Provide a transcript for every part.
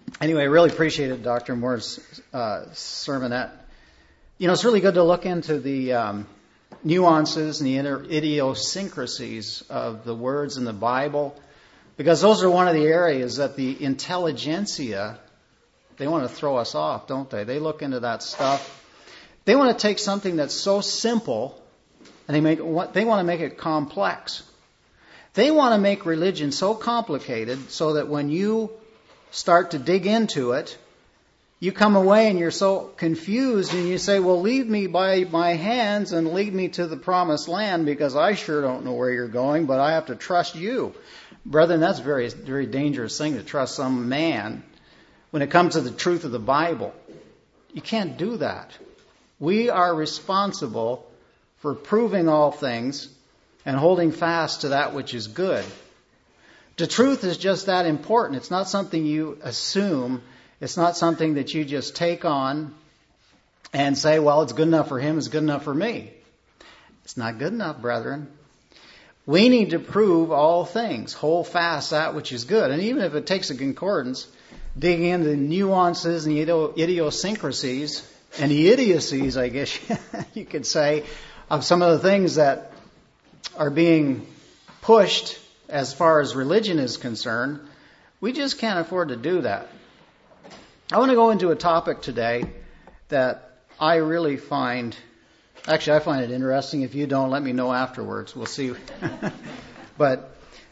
Anyway, I really appreciated Dr. Moore's sermonette. It's really good to look into the nuances and the idiosyncrasies of the words in the Bible, because those are one of the areas that the intelligentsia, they want to throw us off, don't they? They look into that stuff. They want to take something that's so simple and they want to make it complex. They want to make religion so complicated so that when you start to dig into it, you come away and you're so confused and you say, well, lead me by my hands and lead me to the promised land, because I sure don't know where you're going, but I have to trust you. Brethren, that's a very, very dangerous thing, to trust some man when it comes to the truth of the Bible. You can't do that. We are responsible for proving all things and holding fast to that which is good. The truth is just that important. It's not something you assume. It's not something that you just take on and say, well, it's good enough for him, it's good enough for me. It's not good enough, brethren. We need to prove all things, hold fast that which is good. And even if it takes a concordance, digging into the nuances and the idiosyncrasies and the idiocies, I guess you could say, of some of the things that are being pushed as far as religion is concerned, we just can't afford to do that. I want to go into a topic today that I really find, actually I find it interesting. If you don't, let me know afterwards. We'll see. But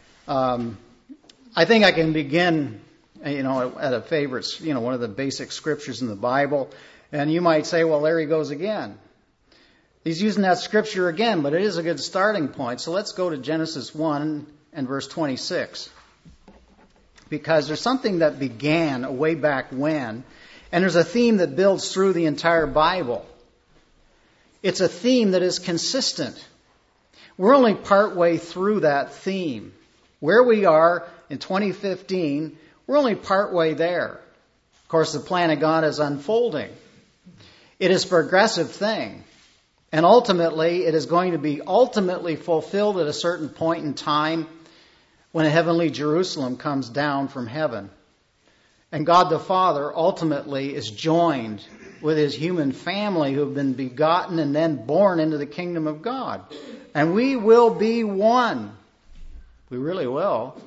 I think I can begin, at a favorite, one of the basic scriptures in the Bible. And you might say, well, there he goes again. He's using that scripture again, but it is a good starting point. So let's go to Genesis 1 and verse 26. Because there's something that began way back when, and there's a theme that builds through the entire Bible. It's a theme that is consistent. We're only partway through that theme. Where we are in 2015, we're only partway there. Of course, the plan of God is unfolding. It is a progressive thing. And ultimately, it is going to be ultimately fulfilled at a certain point in time when a heavenly Jerusalem comes down from heaven. And God the Father ultimately is joined with his human family who have been begotten and then born into the kingdom of God. And we will be one. We really will.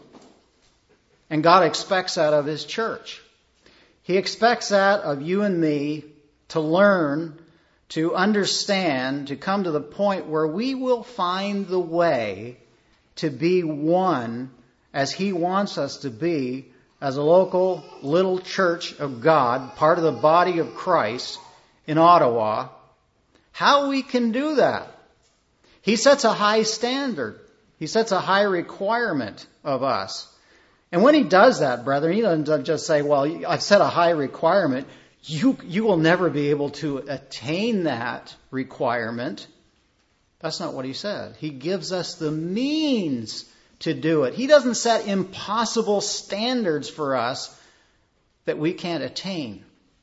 And God expects that of his church. He expects that of you and me, to learn, to understand, to come to the point where we will find the way to be one as he wants us to be as a local little church of God, part of the body of Christ in Ottawa. How we can do that? He sets a high standard. He sets a high requirement of us. And when he does that, brethren, he doesn't just say, well, I've set a high requirement. You will never be able to attain that requirement. That's not what he said. He gives us the means to do it. He doesn't set impossible standards for us that we can't attain.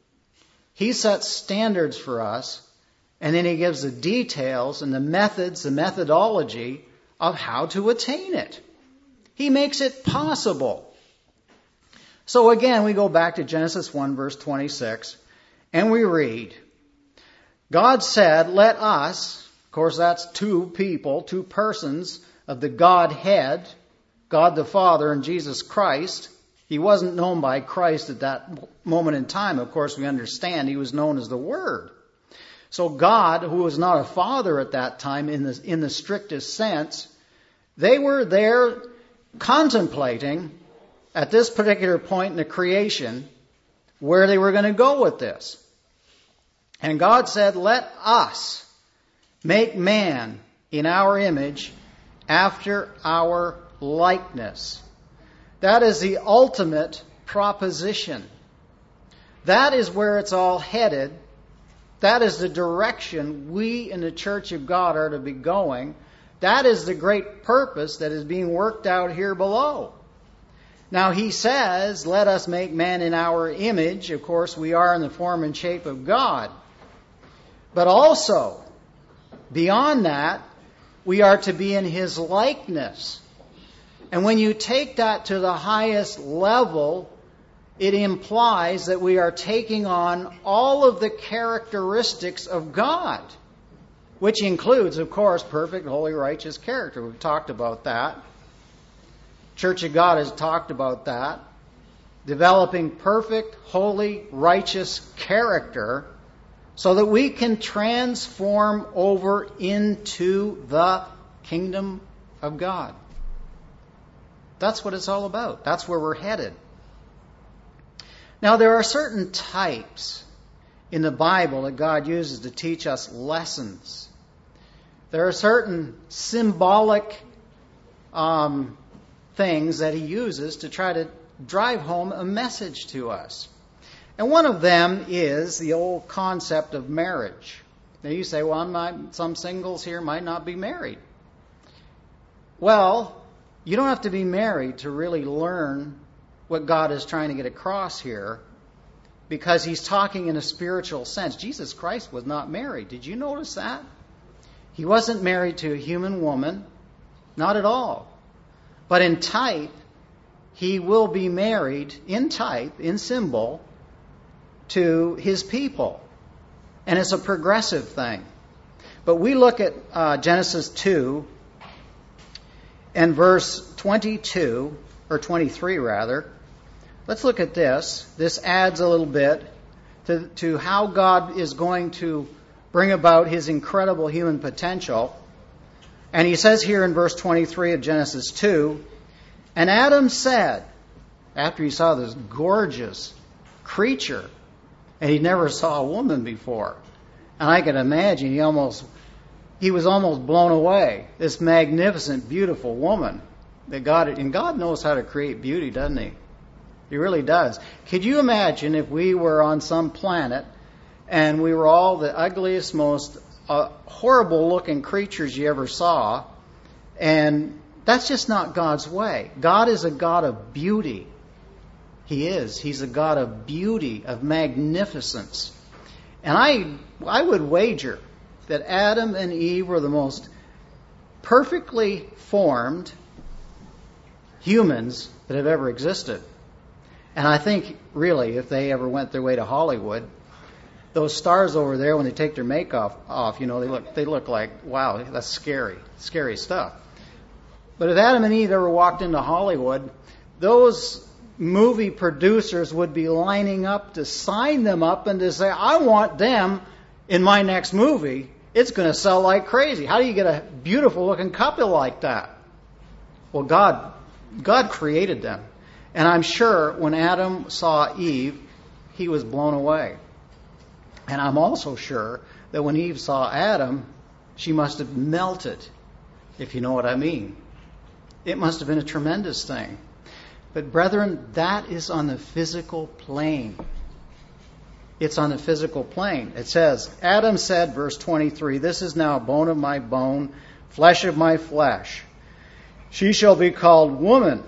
He sets standards for us, and then he gives the details and the methods, the methodology of how to attain it. He makes it possible. So again, we go back to Genesis 1, verse 26, and we read, God said, let us, of course that's two people, two persons of the Godhead, God the Father and Jesus Christ. He wasn't known by Christ at that moment in time. Of course, we understand he was known as the Word. So God, who was not a father at that time in the strictest sense, they were there contemplating at this particular point in the creation where they were going to go with this. And God said, let us make man in our image after our likeness. That is the ultimate proposition. That is where it's all headed. That is the direction we in the Church of God are to be going. That is the great purpose that is being worked out here below. Now he says, let us make man in our image. Of course, we are in the form and shape of God. But also, beyond that, we are to be in his likeness. And when you take that to the highest level, it implies that we are taking on all of the characteristics of God, which includes, of course, perfect, holy, righteous character. We've talked about that. Church of God has talked about that. Developing perfect, holy, righteous character so that we can transform over into the kingdom of God. That's what it's all about. That's where we're headed. Now, there are certain types in the Bible that God uses to teach us lessons. There are certain symbolic things that He uses to try to drive home a message to us. And one of them is the old concept of marriage. Now you say, well, some singles here might not be married. Well, you don't have to be married to really learn what God is trying to get across here, because He's talking in a spiritual sense. Jesus Christ was not married. Did you notice that? He wasn't married to a human woman. Not at all. But in type, He will be married, in type, in symbol, to His people. And it's a progressive thing. But we look at Genesis 2 and verse 22, or 23 rather. Let's look at this. This adds a little bit to how God is going to bring about His incredible human potential. And He says here in verse 23 of Genesis 2, and Adam said, after he saw this gorgeous creature, and he never saw a woman before, and I can imagine he was almost blown away. This magnificent, beautiful woman that God knows how to create beauty, doesn't He? He really does. Could you imagine if we were on some planet and we were all the ugliest, most horrible-looking creatures you ever saw, and that's just not God's way. God is a God of beauty. He is. He's a God of beauty, of magnificence. And I would wager that Adam and Eve were the most perfectly formed humans that have ever existed. And I think, really, if they ever went their way to Hollywood, those stars over there, when they take their makeup off, they look like, wow, that's scary stuff. But if Adam and Eve ever walked into Hollywood, those movie producers would be lining up to sign them up and to say, I want them in my next movie. It's going to sell like crazy. How do you get a beautiful looking couple like that? Well, God created them. And I'm sure when Adam saw Eve, he was blown away. And I'm also sure that when Eve saw Adam, she must have melted, if you know what I mean. It must have been a tremendous thing. But brethren, that is on the physical plane. It's on the physical plane. It says, Adam said, verse 23, this is now bone of my bone, flesh of my flesh. She shall be called woman,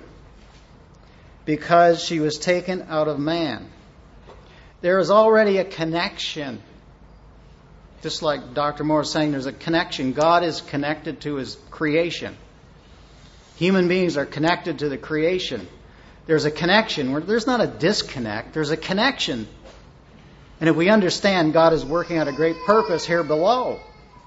because she was taken out of man. There is already a connection. Just like Dr. Moore is saying, there's a connection. God is connected to His creation. Human beings are connected to the creation. There's a connection. There's not a disconnect. There's a connection. And if we understand God is working out a great purpose here below.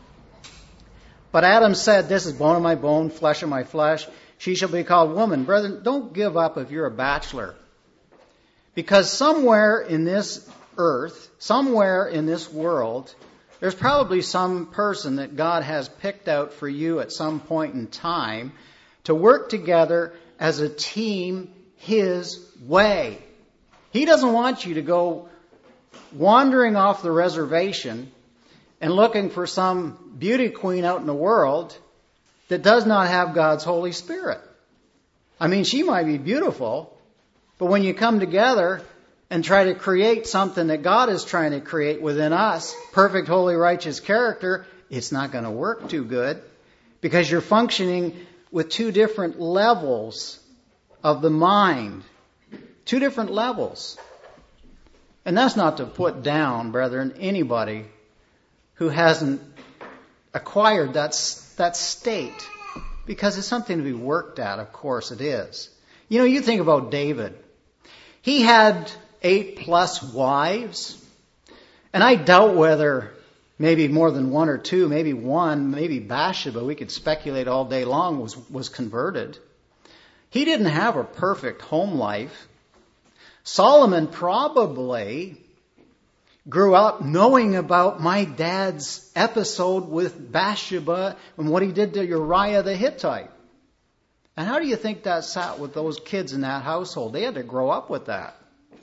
But Adam said, this is bone of my bone, flesh of my flesh. She shall be called woman. Brethren, don't give up if you're a bachelor. Because somewhere in this earth, somewhere in this world, there's probably some person that God has picked out for you at some point in time to work together as a team His way. He doesn't want you to go wandering off the reservation and looking for some beauty queen out in the world that does not have God's Holy Spirit. I mean, she might be beautiful, but when you come together and try to create something that God is trying to create within us, perfect, holy, righteous character, it's not going to work too good, because you're functioning with two different levels of the mind. Two different levels. And that's not to put down, brethren, anybody who hasn't acquired that state, because it's something to be worked at. Of course it is. You think about David. He had 8+ wives. And I doubt whether maybe more than one or two, maybe one, maybe Bathsheba, we could speculate all day long, was converted. He didn't have a perfect home life. Solomon probably grew up knowing about my dad's episode with Bathsheba and what he did to Uriah the Hittite. And how do you think that sat with those kids in that household? They had to grow up with that.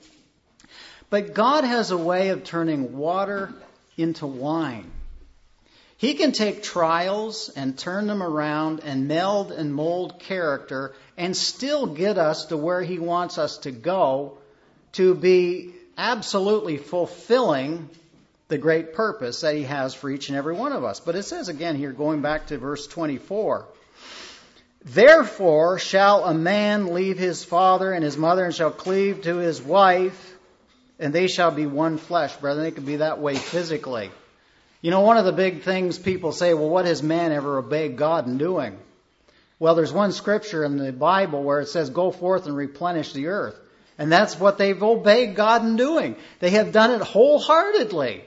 But God has a way of turning water into wine. He can take trials and turn them around and meld and mold character and still get us to where He wants us to go, to be absolutely fulfilling the great purpose that He has for each and every one of us. But it says again here, going back to verse 24, therefore shall a man leave his father and his mother and shall cleave to his wife, and they shall be one flesh. Brethren, it could be that way physically. You know, one of the big things people say, well, what has man ever obeyed God in doing? Well, there's one scripture in the Bible where it says, go forth and replenish the earth. And that's what they've obeyed God in doing. They have done it wholeheartedly.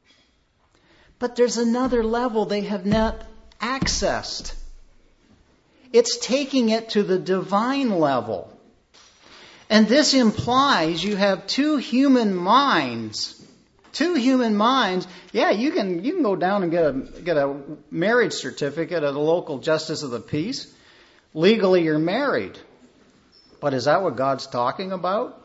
But there's another level they have not accessed. It's taking it to the divine level. And this implies you have two human minds. Two human minds. Yeah, you can go down and get a marriage certificate at a local justice of the peace. Legally, you're married. But is that what God's talking about?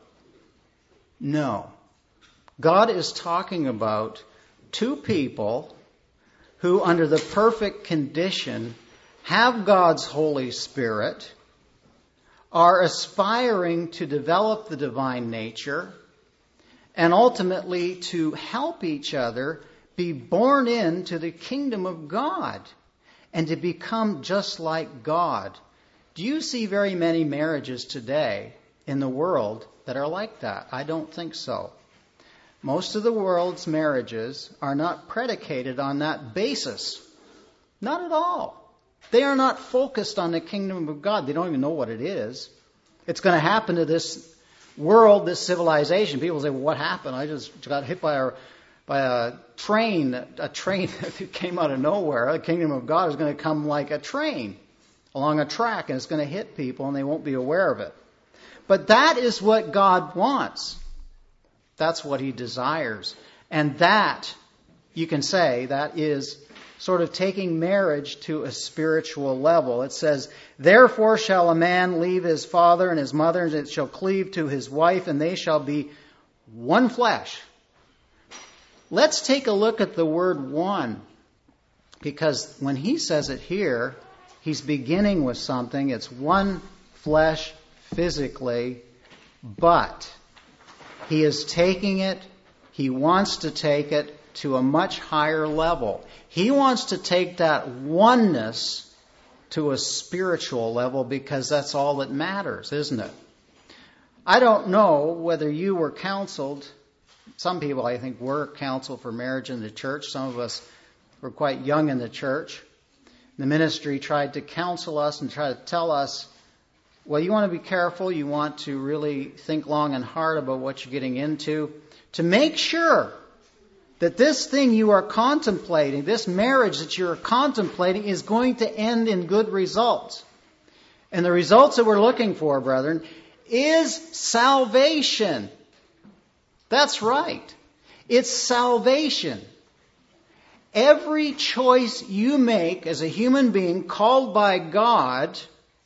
No. God is talking about two people who, under the perfect condition, have God's Holy Spirit, are aspiring to develop the divine nature, and ultimately to help each other be born into the kingdom of God and to become just like God. Do you see very many marriages today in the world that are like that? I don't think so. Most of the world's marriages are not predicated on that basis. Not at all. They are not focused on the kingdom of God. They don't even know what it is. It's going to happen to this world, this civilization. People say, well, what happened? I just got hit by a train that came out of nowhere. The kingdom of God is going to come like a train along a track, and it's going to hit people, and they won't be aware of it. But that is what God wants. That's what He desires. And that, you can say, that is sort of taking marriage to a spiritual level. It says, therefore shall a man leave his father and his mother, and shall cleave to his wife, and they shall be one flesh. Let's take a look at the word one, because when he says it here, he's beginning with something. It's one flesh physically, but he is taking it, he wants to take it to a much higher level. He wants to take that oneness to a spiritual level, because that's all that matters, isn't it? I don't know whether you were counseled. Some people, I think, were counseled for marriage in the church. Some of us were quite young in the church. The ministry tried to counsel us and try to tell us, well, you want to be careful. You want to really think long and hard about what you're getting into, to make sure that this thing you are contemplating, this marriage that you're contemplating, is going to end in good results. And the results that we're looking for, brethren, is salvation. That's right. It's salvation. Every choice you make as a human being called by God,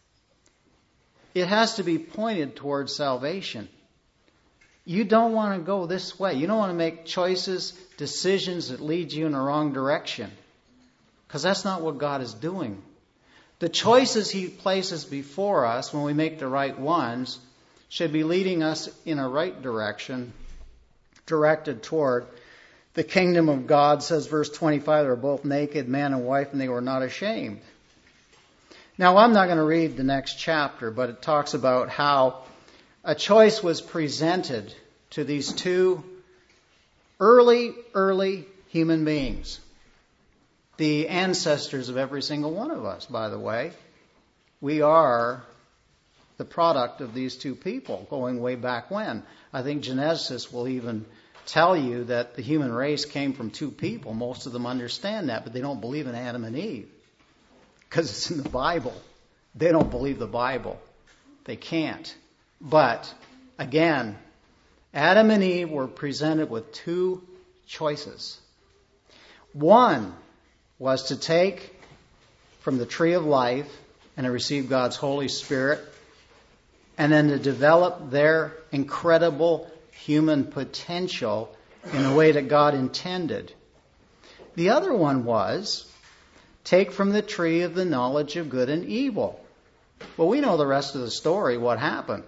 it has to be pointed towards salvation. You don't want to go this way. You don't want to make choices, decisions that lead you in the wrong direction, because that's not what God is doing. The choices He places before us, when we make the right ones, should be leading us in a right direction, directed toward the kingdom of God. Says verse 25, they were both naked, man and wife, and they were not ashamed. Now, I'm not going to read the next chapter, but it talks about how a choice was presented to these two early human beings. The ancestors of every single one of us, by the way. We are the product of these two people going way back when. I think geneticists will even tell you that the human race came from two people. Most of them understand that, but they don't believe in Adam and Eve because it's in the Bible. They don't believe the Bible. They can't. But, again, Adam and Eve were presented with two choices. One was to take from the tree of life and to receive God's Holy Spirit, and then to develop their incredible human potential in the way that God intended. The other one was take from the tree of the knowledge of good and evil. Well, we know the rest of the story, what happened.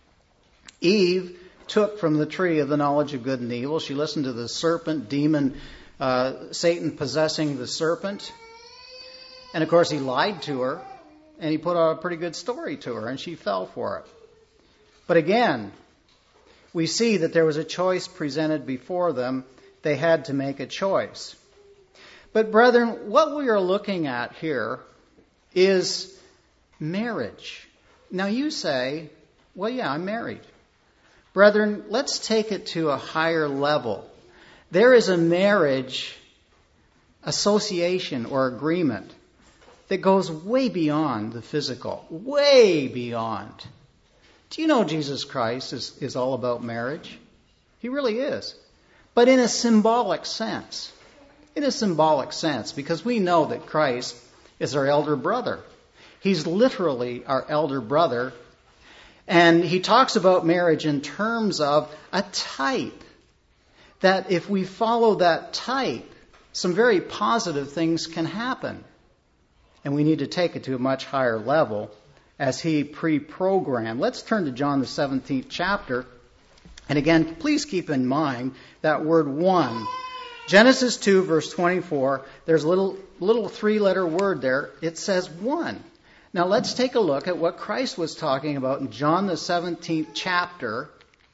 Eve took from the tree of the knowledge of good and evil. She listened to the serpent, demon, Satan possessing the serpent. And of course he lied to her, and he put out a pretty good story to her, and she fell for it. But again, we see that there was a choice presented before them. They had to make a choice. But brethren, what we are looking at here is marriage. Now you say, well, yeah, I'm married. Brethren, let's take it to a higher level. There is a marriage association or agreement that goes way beyond the physical, way beyond. Do you know Jesus Christ is all about marriage? He really is. But in a symbolic sense. In a symbolic sense, because we know that Christ is our elder brother. He's literally our elder brother. And he talks about marriage in terms of a type. That if we follow that type, some very positive things can happen. And we need to take it to a much higher level as he pre-programmed. Let's turn to John the 17th chapter. And again, please keep in mind that word one. Genesis 2, verse 24, there's a little three-letter word there. It says one. Now let's take a look at what Christ was talking about in John the 17th chapter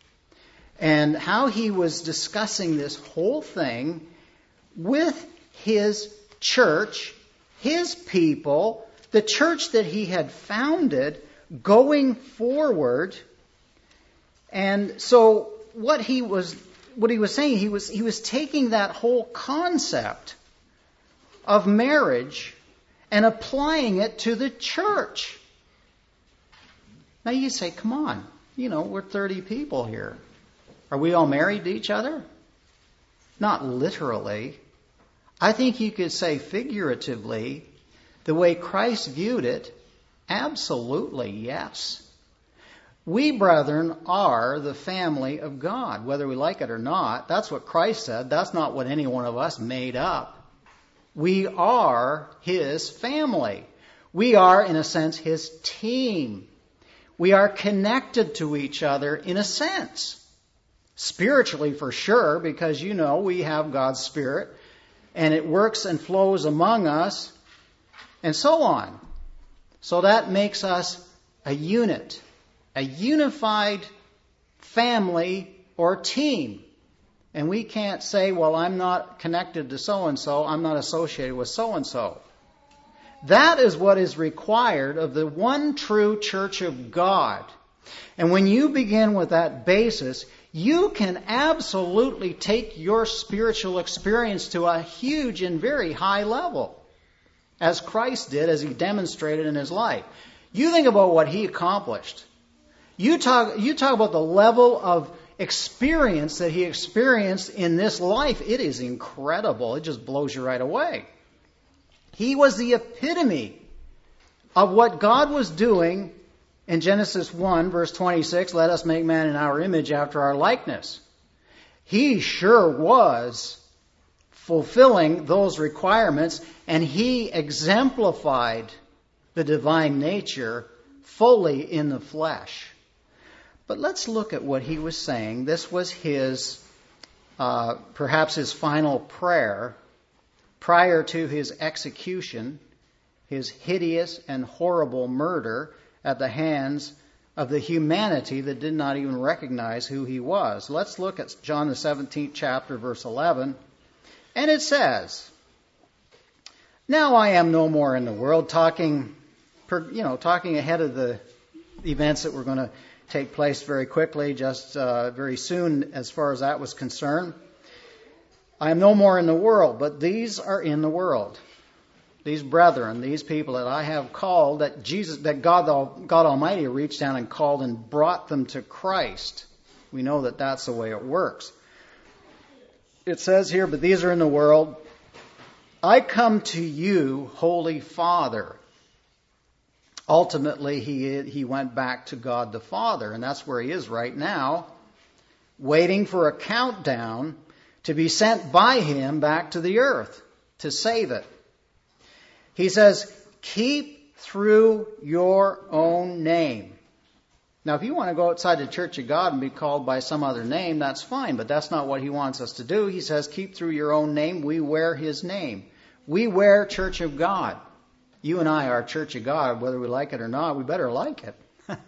and how he was discussing this whole thing with his church, his people, the church that he had founded going forward. And so what he was saying, he was taking that whole concept of marriage and applying it to the church. Now you say, come on, we're 30 people here. Are we all married to each other? Not literally. I think you could say figuratively, the way Christ viewed it, absolutely yes. We, brethren, are the family of God, whether we like it or not. That's what Christ said. That's not what any one of us made up. We are his family. We are, in a sense, his team. We are connected to each other in a sense. Spiritually, for sure, because we have God's Spirit, and it works and flows among us, and so on. So that makes us a unit, a unified family or team. And we can't say, well, I'm not connected to so-and-so, I'm not associated with so-and-so. That is what is required of the one true church of God. And when you begin with that basis, you can absolutely take your spiritual experience to a huge and very high level, as Christ did, as he demonstrated in his life. You think about what he accomplished. You talk about the level of experience that he experienced in this life. It is incredible. It just blows you right away. He was the epitome of what God was doing in Genesis 1, verse 26, let us make man in our image after our likeness. He sure was fulfilling those requirements, and he exemplified the divine nature fully in the flesh. But let's look at what he was saying. This was his, perhaps his final prayer prior to his execution, his hideous and horrible murder at the hands of the humanity that did not even recognize who he was. Let's look at John the 17th chapter, verse 11. And it says, now I am no more in the world, talking ahead of the events that were going to take place very quickly, just very soon as far as that was concerned. I am no more in the world, but these are in the world. These brethren, these people that I have called, that God Almighty reached down and called and brought them to Christ. We know that that's the way it works. It says here, but these are in the world. I come to you, Holy Father. Ultimately, he went back to God the Father, and that's where he is right now, waiting for a countdown to be sent by him back to the earth to save it. He says, keep through your own name. Now, if you want to go outside the Church of God and be called by some other name, that's fine, but that's not what he wants us to do. He says, keep through your own name. We wear his name. We wear Church of God. You and I are Church of God, whether we like it or not. We better like it.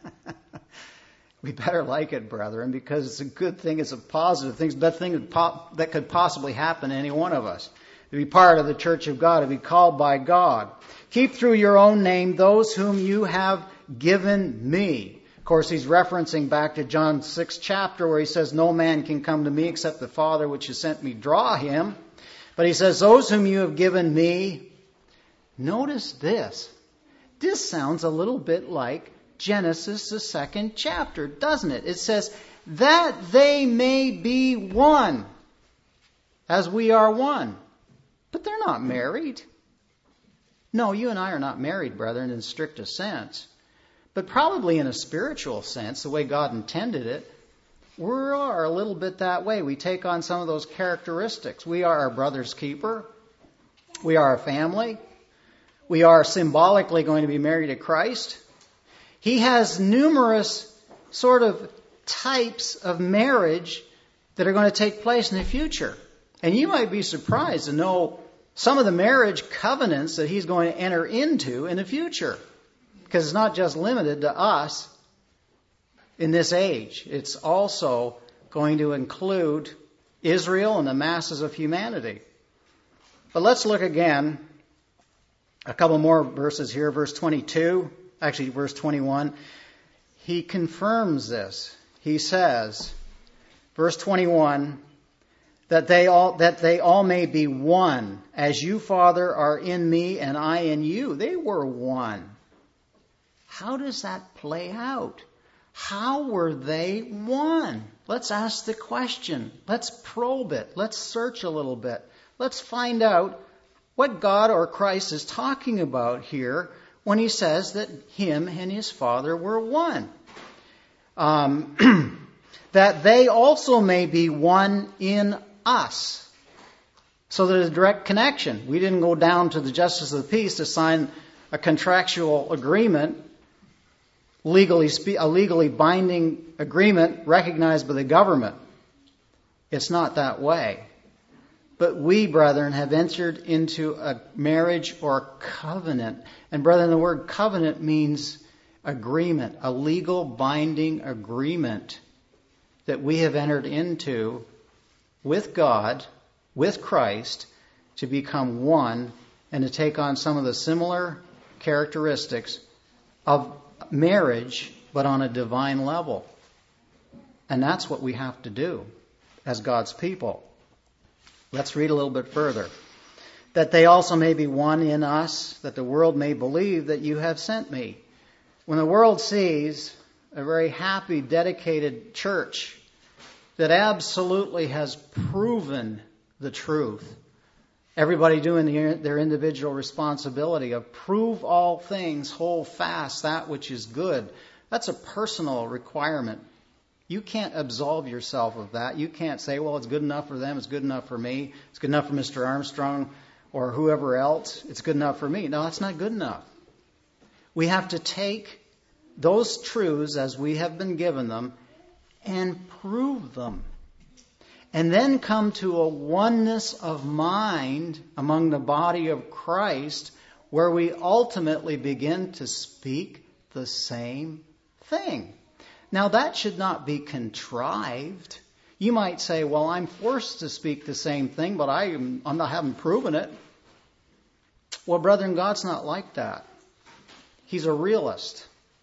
We better like it, brethren, because it's a good thing. It's a positive thing. It's the best thing that could possibly happen to any one of us. To be part of the Church of God, to be called by God. Keep through your own name those whom you have given me. Of course, he's referencing back to John 6 chapter where he says, no man can come to me except the Father which has sent me draw him. But he says, those whom you have given me. Notice this. This sounds a little bit like Genesis, the 2nd chapter, doesn't it? It says, that they may be one, as we are one. But they're not married. No, you and I are not married, brethren, in the strictest sense. But probably in a spiritual sense, the way God intended it, we are a little bit that way. We take on some of those characteristics. We are our brother's keeper. We are a family. We are symbolically going to be married to Christ. He has numerous sort of types of marriage that are going to take place in the future. And you might be surprised to know some of the marriage covenants that he's going to enter into in the future. Because it's not just limited to us in this age. It's also going to include Israel and the masses of humanity. But let's look again, a couple more verses here. Verse 22, actually verse 21. He confirms this. He says, verse 21, that they all may be one, as you, Father, are in me and I in you. They were one. How does that play out? How were they one? Let's ask the question. Let's probe it. Let's search a little bit. Let's find out what God or Christ is talking about here when he says that him and his Father were one. That they also may be one in us. So there's a direct connection. We didn't go down to the justice of the peace to sign a contractual agreement, a legally binding agreement recognized by the government. It's not that way. But we, brethren, have entered into a marriage or covenant. And brethren, the word covenant means agreement, a legal binding agreement that we have entered into with God, with Christ, to become one and to take on some of the similar characteristics of marriage, but on a divine level. And that's what we have to do as God's people. Let's read a little bit further. That they also may be one in us, that the world may believe that you have sent me. When the world sees a very happy, dedicated church that absolutely has proven the truth, everybody doing their individual responsibility of prove all things, hold fast that which is good, that's a personal requirement. You can't absolve yourself of that. You can't say, well, it's good enough for them, it's good enough for me, it's good enough for Mr. Armstrong or whoever else, it's good enough for me. No, that's not good enough. We have to take those truths as we have been given them and prove them. And then come to a oneness of mind among the body of Christ where we ultimately begin to speak the same thing. Now, that should not be contrived. You might say, well, I'm forced to speak the same thing, but I haven't proven it. Well, brethren, God's not like that. He's a realist.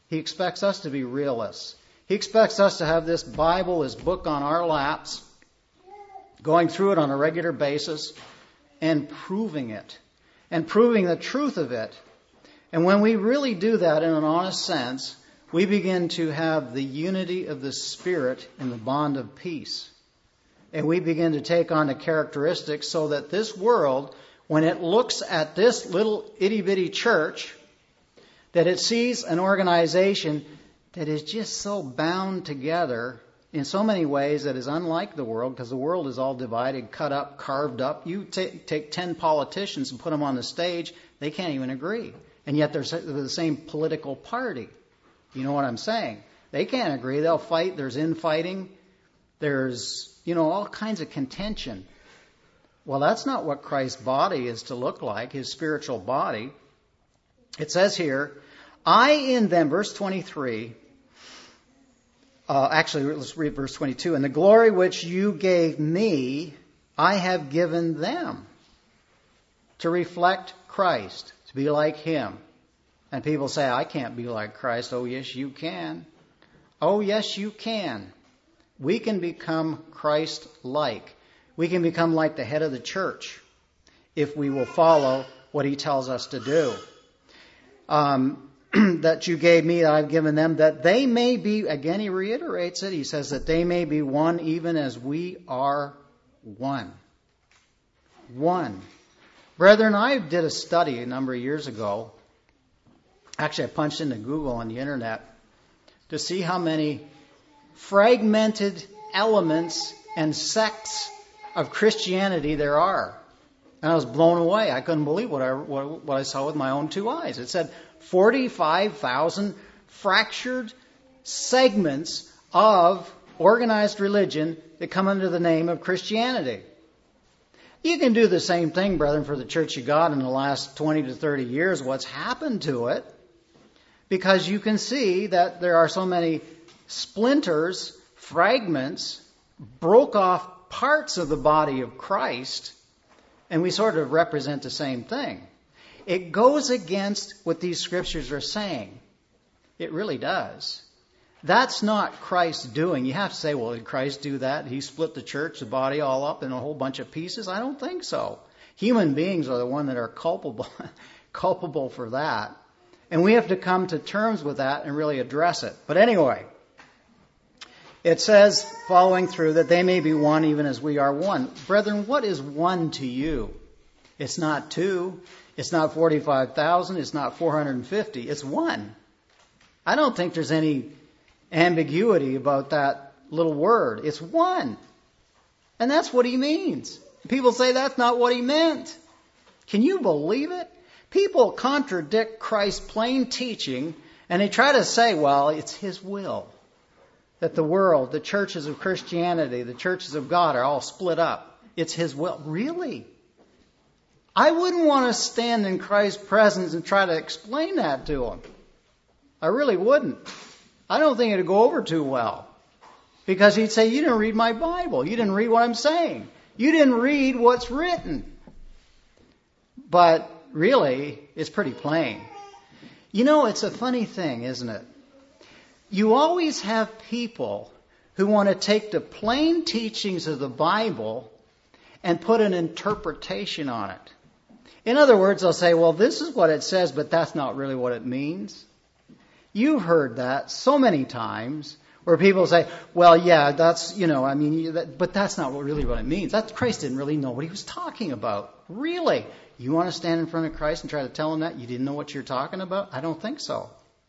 He expects us to be realists. He expects us to have this Bible, this book on our laps, going through it on a regular basis and proving it, and proving the truth of it. And when we really do that in an honest sense, we begin to have the unity of the Spirit in the bond of peace. And we begin to take on the characteristics so that this world, when it looks at this little itty-bitty church, that it sees an organization that is just so bound together in so many ways that is unlike the world, because the world is all divided, cut up, carved up. You take 10 politicians and put them on the stage, they can't even agree. And yet they're the same political party. You know what I'm saying? They can't agree. They'll fight. There's infighting. There's, all kinds of contention. Well, that's not what Christ's body is to look like, his spiritual body. It says here, I in them, verse 23, let's read verse 22. And the glory which you gave me, I have given them to reflect Christ, to be like him. And people say, I can't be like Christ. Oh, yes, you can. Oh, yes, you can. We can become Christ-like. We can become like the head of the church if we will follow what he tells us to do. That you gave me, that I've given them, that they may be, again he reiterates it, he says that they may be one even as we are one. One. Brethren, I did a study a number of years ago. Actually, I punched into Google on the internet to see how many fragmented elements and sects of Christianity there are. And I was blown away. I couldn't believe what I saw with my own two eyes. It said 45,000 fractured segments of organized religion that come under the name of Christianity. You can do the same thing, brethren, for the Church of God in the last 20 to 30 years, what's happened to it, because you can see that there are so many splinters, fragments, broke off parts of the body of Christ, and we sort of represent the same thing. It goes against what these scriptures are saying. It really does. That's not Christ's doing. You have to say, well, did Christ do that? He split the church, the body all up in a whole bunch of pieces? I don't think so. Human beings are the one that are culpable for that. And we have to come to terms with that and really address it. But anyway, it says, following through, that they may be one even as we are one. Brethren, what is one to you? It's not two. It's not 45,000. It's not 450. It's one. I don't think there's any ambiguity about that little word. It's one. And that's what he means. People say that's not what he meant. Can you believe it? People contradict Christ's plain teaching, and they try to say, well, it's his will that the world, the churches of Christianity, the churches of God are all split up. It's his will. Really? I wouldn't want to stand in Christ's presence and try to explain that to him. I really wouldn't. I don't think it'd go over too well. Because he'd say, you didn't read my Bible. You didn't read what I'm saying. You didn't read what's written. But really, it's pretty plain. It's a funny thing, isn't it? You always have people who want to take the plain teachings of the Bible and put an interpretation on it. In other words, they'll say, well, this is what it says, but that's not really what it means. You've heard that so many times where people say, well, yeah, that's, but that's not really what it means. Christ didn't really know what he was talking about. Really? You want to stand in front of Christ and try to tell him that you didn't know what you're talking about? I don't think so.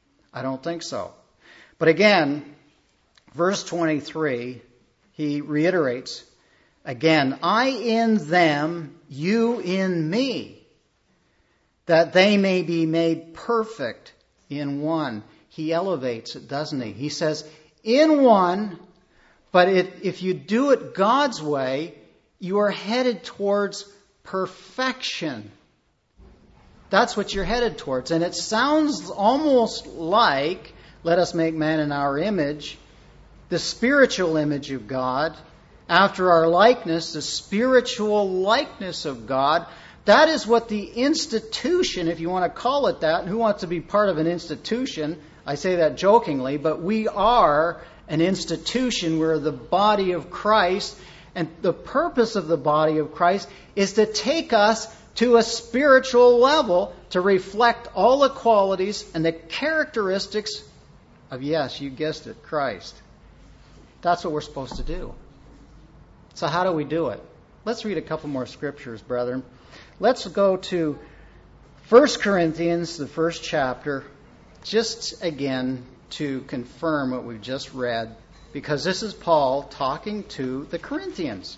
But again, verse 23, he reiterates, again, I in them, you in me, that they may be made perfect in one. He elevates it, doesn't he? He says, in one, but if you do it God's way, you are headed towards perfection. That's what you're headed towards. And it sounds almost like, let us make man in our image, the spiritual image of God, after our likeness, the spiritual likeness of God. That is what the institution, if you want to call it that, who wants to be part of an institution? I say that jokingly, but we are an institution. We're the body of Christ. And the purpose of the body of Christ is to take us to a spiritual level to reflect all the qualities and the characteristics of, yes, you guessed it, Christ. That's what we're supposed to do. So how do we do it? Let's read a couple more scriptures, brethren. Let's go to 1 Corinthians, the first chapter, just again to confirm what we've just read, because this is Paul talking to the Corinthians.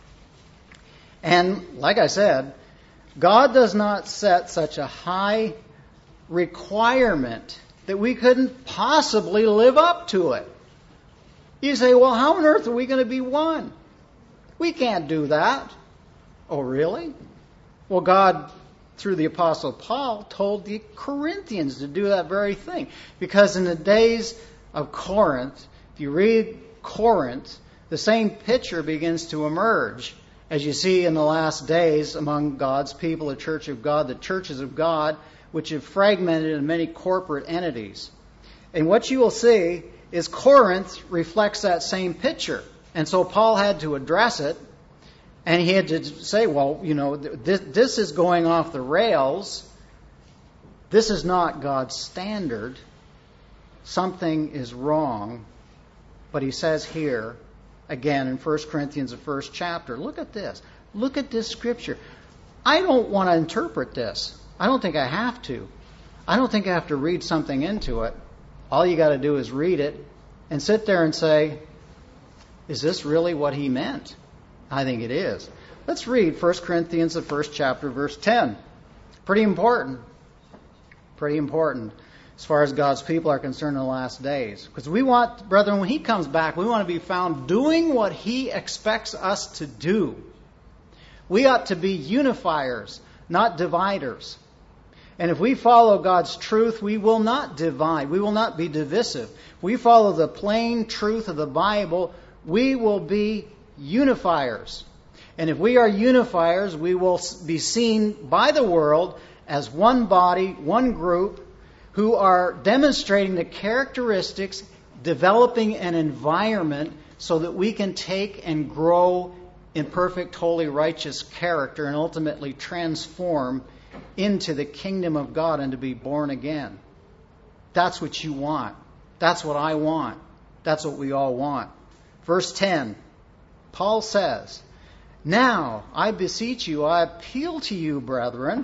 And like I said, God does not set such a high requirement that we couldn't possibly live up to it. You say, well, how on earth are we going to be one? We can't do that. Oh, really? Well, God, through the Apostle Paul, told the Corinthians to do that very thing. Because in the days of Corinth, if you read Corinth, the same picture begins to emerge as you see in the last days among God's people, the church of God, the churches of God, which have fragmented in many corporate entities. And what you will see is Corinth reflects that same picture. And so Paul had to address it. And he had to say, well, you know, this is going off the rails. This is not God's standard. Something is wrong. But he says here, again in 1 Corinthians, the first chapter, look at this. Look at this scripture. I don't want to interpret this. I don't think I have to. I don't think I have to read something into it. All you got to do is read it and sit there and say, is this really what he meant? I think it is. Let's read 1 Corinthians, the first chapter, verse 10. Pretty important. Pretty important as far as God's people are concerned in the last days. Because we want, brethren, when he comes back, we want to be found doing what he expects us to do. We ought to be unifiers, not dividers. And if we follow God's truth, we will not divide. We will not be divisive. If we follow the plain truth of the Bible, we will be unifiers. And if we are unifiers, we will be seen by the world as one body, one group, who are demonstrating the characteristics, developing an environment so that we can take and grow in perfect, holy, righteous character and ultimately transform into the kingdom of God and to be born again. That's what you want. That's what I want. That's what we all want. Verse 10, Paul says, now I beseech you, I appeal to you, brethren,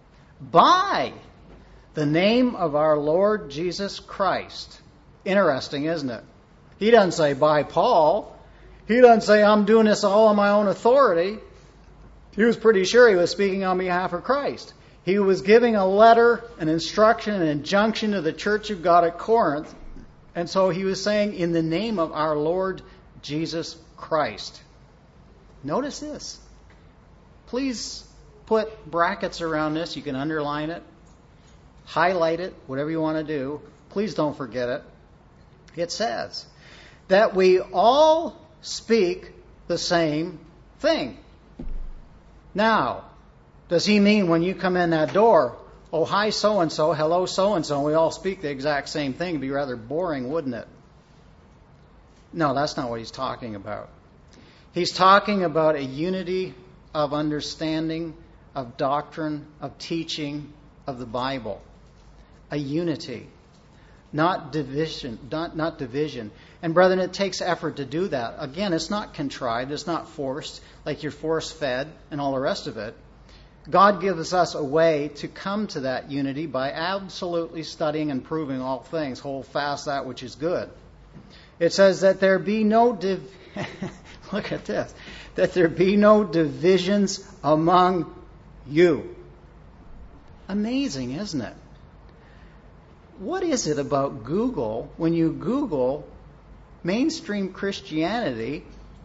by the name of our Lord Jesus Christ. Interesting, isn't it? He doesn't say by Paul. He doesn't say I'm doing this all on my own authority. He was pretty sure he was speaking on behalf of Christ. He was giving a letter, an instruction, an injunction to the church of God at Corinth. And so he was saying, in the name of our Lord Jesus Christ. Notice this. Please put brackets around this. You can underline it, highlight it, whatever you want to do. Please don't forget it. It says that we all speak the same thing. Now, does he mean when you come in that door, oh, hi, so-and-so, hello, so-and-so, and we all speak the exact same thing? It'd be rather boring, wouldn't it? No, that's not what he's talking about. He's talking about a unity of understanding, of doctrine, of teaching of the Bible. A unity, not division, not division. And brethren, it takes effort to do that. Again, it's not contrived, it's not forced, like you're force-fed and all the rest of it. God gives us a way to come to that unity by absolutely studying and proving all things. Hold fast that which is good. It says that there be no look at this. That there be no divisions among you. Amazing, isn't it? What is it about Google, when you Google mainstream Christianity,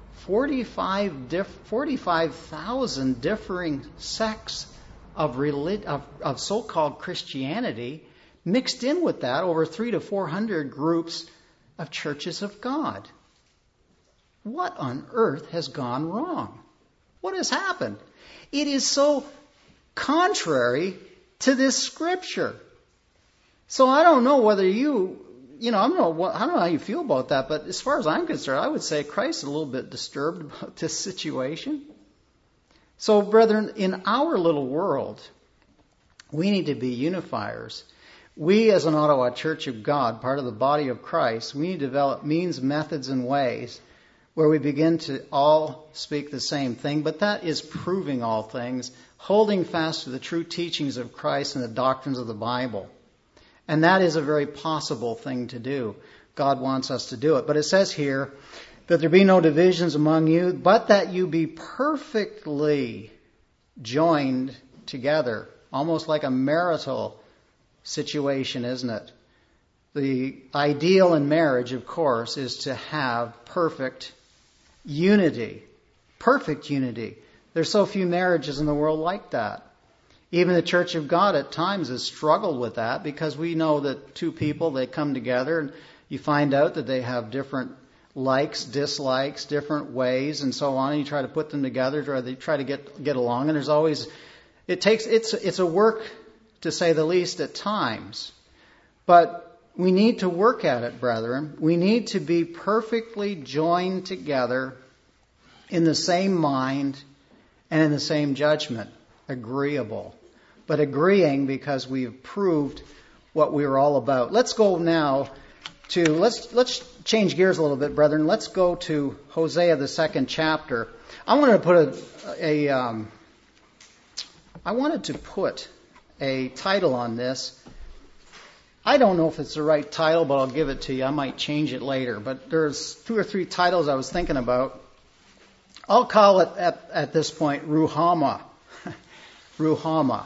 45,000 differing sects of so-called Christianity, mixed in with that over 300 to 400 groups of churches of God. What on earth has gone wrong? What has happened? It is so contrary to this scripture. So I don't know whether I don't know how you feel about that, but as far as I'm concerned, I would say Christ is a little bit disturbed about this situation. So, brethren, in our little world, we need to be unifiers. We, as an Ottawa Church of God, part of the body of Christ, we need to develop means, methods, and ways where we begin to all speak the same thing, but that is proving all things, holding fast to the true teachings of Christ and the doctrines of the Bible. And that is a very possible thing to do. God wants us to do it. But it says here that there be no divisions among you, but that you be perfectly joined together, almost like a marital situation, isn't it? The ideal in marriage, of course, is to have perfect unity. Perfect unity. There's so few marriages in the world like that. Even the Church of God at times has struggled with that because we know that two people, they come together and you find out that they have different likes, dislikes, different ways and so on. And you try to put them together, or they try to get along. And there's always, it's a work to say the least at times. But we need to work at it, brethren. We need to be perfectly joined together in the same mind and in the same judgment. Agreeable. But agreeing because we've proved what we were all about. Let's go now to, let's change gears a little bit, brethren. Let's go to Hosea, the 2nd chapter. I wanted to put a title on this. I don't know if it's the right title, but I'll give it to you. I might change it later. But there's 2 or 3 titles I was thinking about. I'll call it at this point Ruhamah. Ruhamah.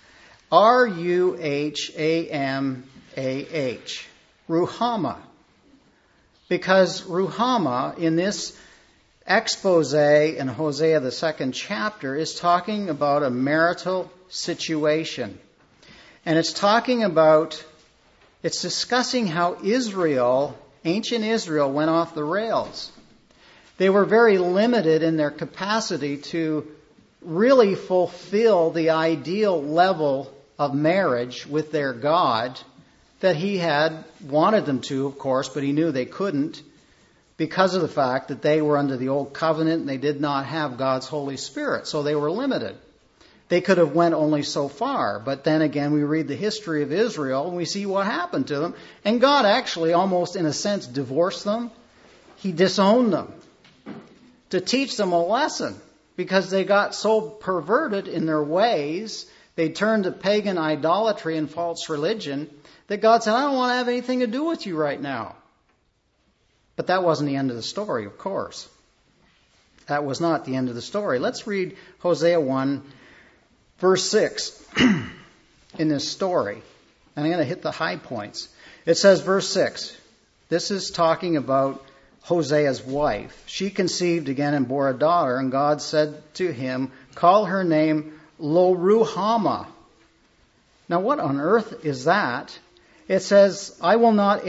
Ruhamah. Ruhamah. Because Ruhamah, in this expose in Hosea, the 2nd chapter, is talking about a marital situation. And it's discussing how Israel, ancient Israel, went off the rails. They were very limited in their capacity to really fulfill the ideal level of marriage with their God that He had wanted them to, of course, but He knew they couldn't because of the fact that they were under the old covenant and they did not have God's Holy Spirit, so they were limited. They could have went only so far, but then again we read the history of Israel and we see what happened to them, and God actually almost in a sense divorced them. He disowned them to teach them a lesson because they got so perverted in their ways, they turned to pagan idolatry and false religion, that God said, I don't want to have anything to do with you right now. But that wasn't the end of the story, of course. That was not the end of the story. Let's read Hosea 1, verse 6 in this story. And I'm going to hit the high points. It says, verse 6, this is talking about Hosea's wife. She conceived again and bore a daughter, and God said to him, call her name Lo-Ruhamah. Now what on earth is that? It says, I will not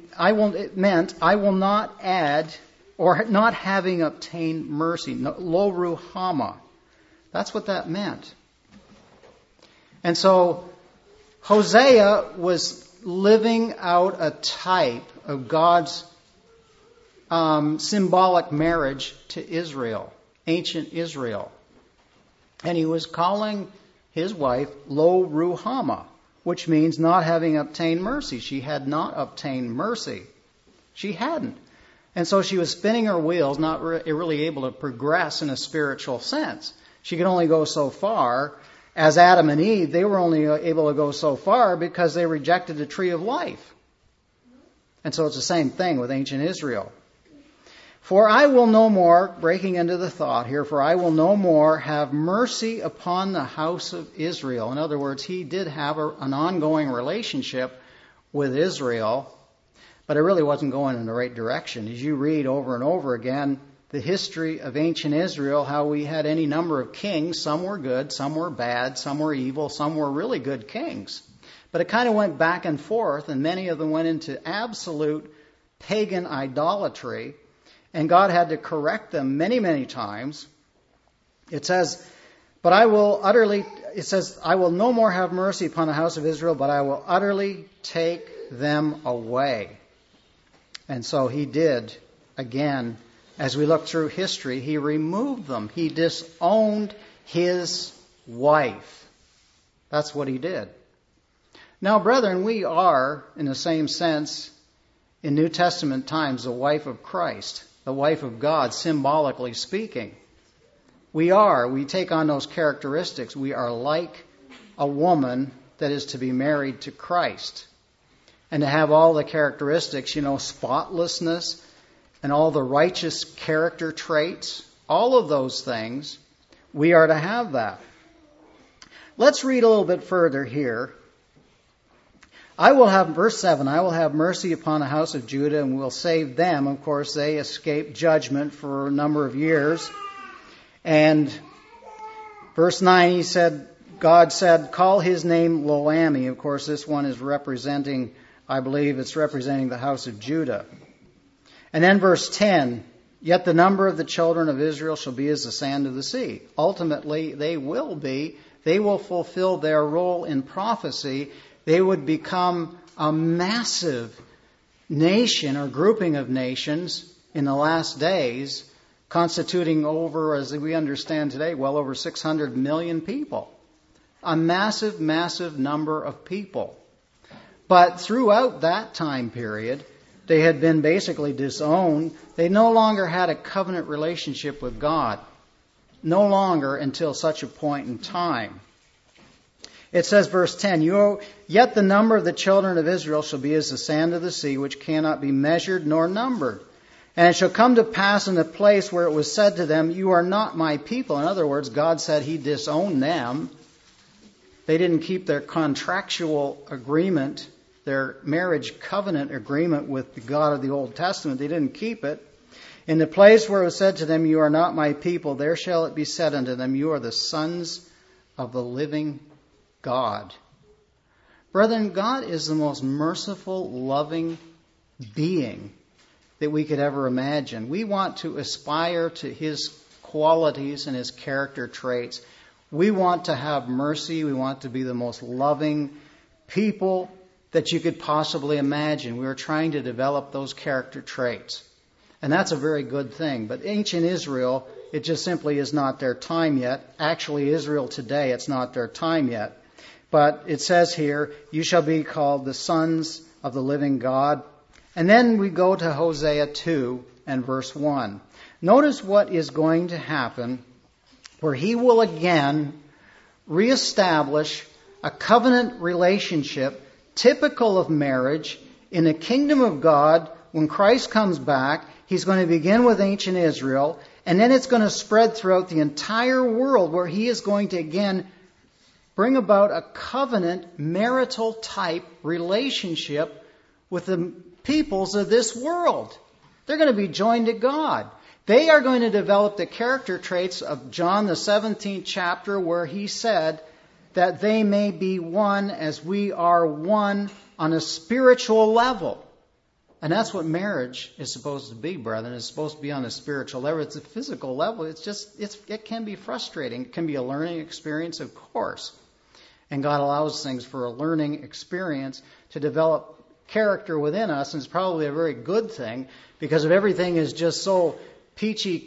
add, or not having obtained mercy. Lo-Ruhamah. That's what that meant. And so Hosea was living out a type of God's symbolic marriage to Israel, ancient Israel. And he was calling his wife Lo-Ruhamah, which means not having obtained mercy. She had not obtained mercy. She hadn't. And so she was spinning her wheels, not really able to progress in a spiritual sense. She could only go so far. As Adam and Eve, they were only able to go so far because they rejected the tree of life. And so it's the same thing with ancient Israel. For I will no more, breaking into the thought here, for I will no more have mercy upon the house of Israel. In other words, he did have an ongoing relationship with Israel, but it really wasn't going in the right direction. As you read over and over again, the history of ancient Israel, how we had any number of kings. Some were good, some were bad, some were evil, some were really good kings. But it kind of went back and forth, and many of them went into absolute pagan idolatry, and God had to correct them many, many times. It says, but I will utterly, it says, I will no more have mercy upon the house of Israel, but I will utterly take them away. And so he did, again, as we look through history, he removed them. He disowned his wife. That's what he did. Now, brethren, we are, in the same sense, in New Testament times, the wife of Christ, the wife of God, symbolically speaking. We take on those characteristics. We are like a woman that is to be married to Christ. And to have all the characteristics, spotlessness and all the righteous character traits, all of those things, we are to have that. Let's read a little bit further here. Verse 7, I will have mercy upon the house of Judah and will save them. Of course, they escaped judgment for a number of years. And verse 9, God said, call his name Lo-Ammi. Of course, this one is representing, I believe it's representing the house of Judah. And then verse 10, yet the number of the children of Israel shall be as the sand of the sea. Ultimately, they will fulfill their role in prophecy. They would become a massive nation or grouping of nations in the last days, constituting over, as we understand today, well over 600 million people. A massive, massive number of people. But throughout that time period, they had been basically disowned. They no longer had a covenant relationship with God. No longer until such a point in time. It says, verse 10, yet the number of the children of Israel shall be as the sand of the sea, which cannot be measured nor numbered. And it shall come to pass in the place where it was said to them, you are not my people. In other words, God said he disowned them. They didn't keep their contractual agreement, their marriage covenant agreement with the God of the Old Testament. They didn't keep it. In the place where it was said to them, you are not my people, there shall it be said unto them, you are the sons of the living God. Brethren, God is the most merciful, loving being that we could ever imagine. We want to aspire to his qualities and his character traits. We want to have mercy. We want to be the most loving people that you could possibly imagine. We are trying to develop those character traits. And that's a very good thing. But ancient Israel, it just simply is not their time yet. Actually, Israel today, it's not their time yet. But it says here, you shall be called the sons of the living God. And then we go to Hosea 2 and verse 1. Notice what is going to happen, where he will again reestablish a covenant relationship typical of marriage in the kingdom of God. When Christ comes back, he's going to begin with ancient Israel, and then it's going to spread throughout the entire world, where he is going to again bring about a covenant, marital type relationship with the peoples of this world. They're going to be joined to God. They are going to develop the character traits of John the 17th chapter, where he said that they may be one as we are one on a spiritual level. And that's what marriage is supposed to be, brethren. It's supposed to be on a spiritual level. It's a physical level. It can be frustrating. It can be a learning experience, of course. And God allows things for a learning experience to develop character within us. And it's probably a very good thing, because if everything is just so peachy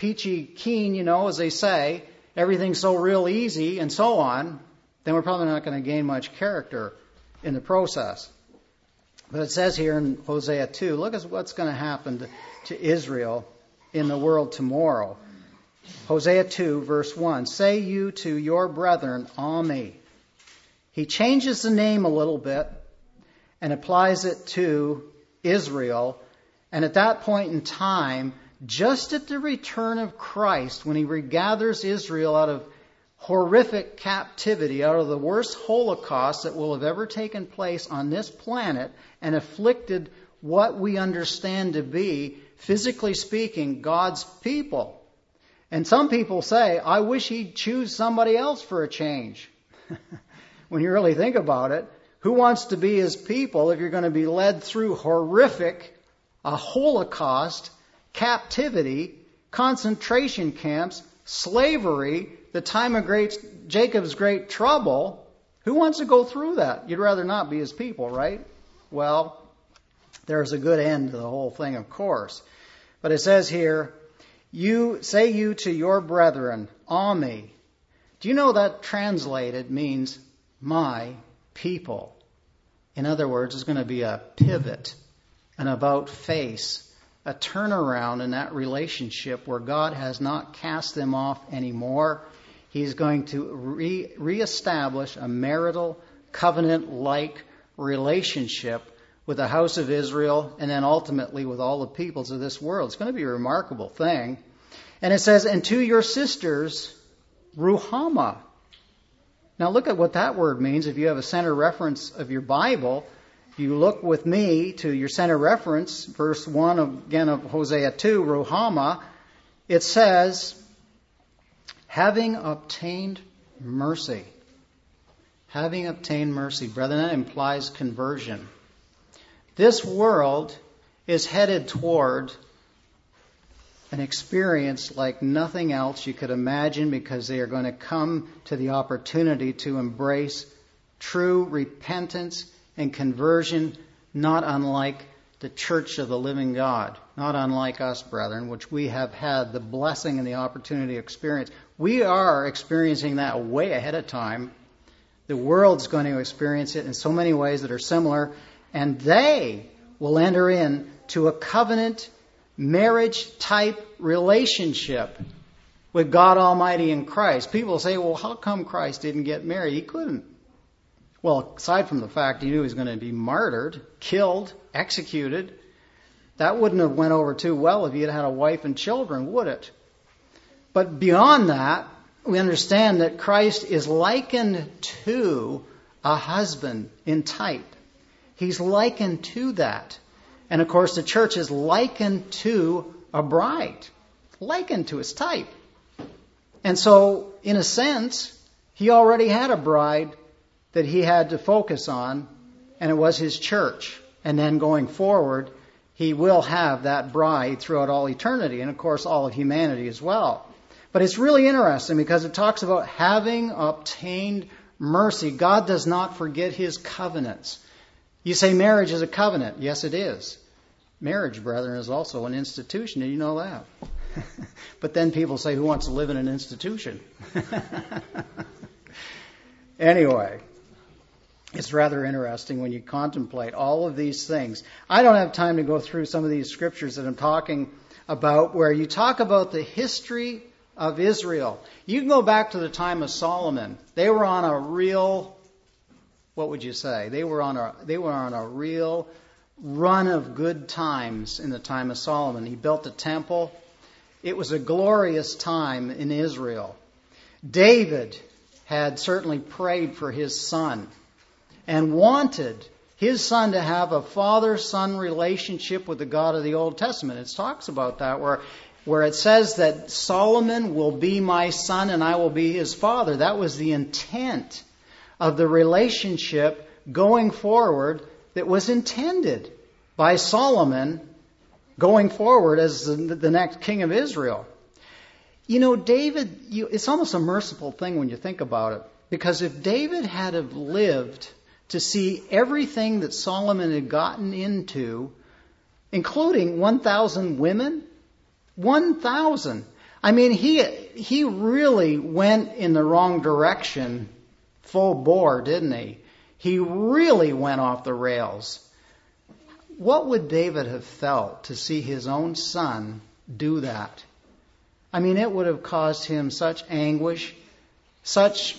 keen, as they say, everything's so real easy and so on, then we're probably not going to gain much character in the process. But it says here in Hosea 2, look at what's going to happen to Israel in the world tomorrow. Hosea 2, verse 1, say you to your brethren, Ammi. He changes the name a little bit and applies it to Israel. And at that point in time, just at the return of Christ, when he regathers Israel out of horrific captivity, out of the worst Holocaust that will have ever taken place on this planet, and afflicted what we understand to be, physically speaking, God's people. And some people say, I wish he'd choose somebody else for a change. When you really think about it, who wants to be his people if you're going to be led through a Holocaust, captivity, concentration camps slavery, the time of Jacob's great trouble. Who wants to go through that? You'd rather not be his people, right? Well, there's a good end to the whole thing, of course. But it says here, you to your brethren, Ami. Do you know that translated means my people? In other words, it's going to be a pivot, an about face, a turnaround in that relationship where God has not cast them off anymore. He's going to reestablish a marital, covenant-like relationship with the house of Israel and then ultimately with all the peoples of this world. It's going to be a remarkable thing. And it says, and to your sisters, Ruhamah. Now look at what that word means. If you have a center reference of your Bible, if you look with me to your center reference, verse 1 again of Hosea 2, Ruhamah, it says, having obtained mercy. Having obtained mercy. Brethren, that implies conversion. This world is headed toward an experience like nothing else you could imagine, because they are going to come to the opportunity to embrace true repentance and conversion, not unlike the church of the living God, not unlike us, brethren, which we have had the blessing and the opportunity to experience. We are experiencing that way ahead of time. The world's going to experience it in so many ways that are similar, and they will enter into a covenant marriage type relationship with God Almighty in Christ. People say, well, how come Christ didn't get married? He couldn't. Well, aside from the fact he knew he was going to be martyred, killed, executed, that wouldn't have went over too well if he had had a wife and children, would it? But beyond that, we understand that Christ is likened to a husband in type. He's likened to that. And of course, the church is likened to a bride, likened to his type. And so, in a sense, he already had a bride that he had to focus on, and it was his church. And then going forward, he will have that bride throughout all eternity, and of course, all of humanity as well. But it's really interesting because it talks about having obtained mercy. God does not forget his covenants. You say marriage is a covenant. Yes, it is. Marriage, brethren, is also an institution. Did you know that? But then people say, who wants to live in an institution? Anyway, it's rather interesting when you contemplate all of these things. I don't have time to go through some of these scriptures that I'm talking about, where you talk about the history of Israel. You can go back to the time of Solomon. They were on a real, what would you say? They were on a real run of good times in the time of Solomon. He built the temple. It was a glorious time in Israel. David had certainly prayed for his son and wanted his son to have a father-son relationship with the God of the Old Testament. It talks about that where it says that Solomon will be my son and I will be his father. That was the intent of the relationship going forward that was intended by Solomon going forward as the next king of Israel. You know, David, it's almost a merciful thing when you think about it, because if David had have lived to see everything that Solomon had gotten into, including 1,000 women, 1,000. I mean, he really went in the wrong direction full bore, didn't he? He really went off the rails. What would David have felt to see his own son do that? I mean, it would have caused him such anguish, such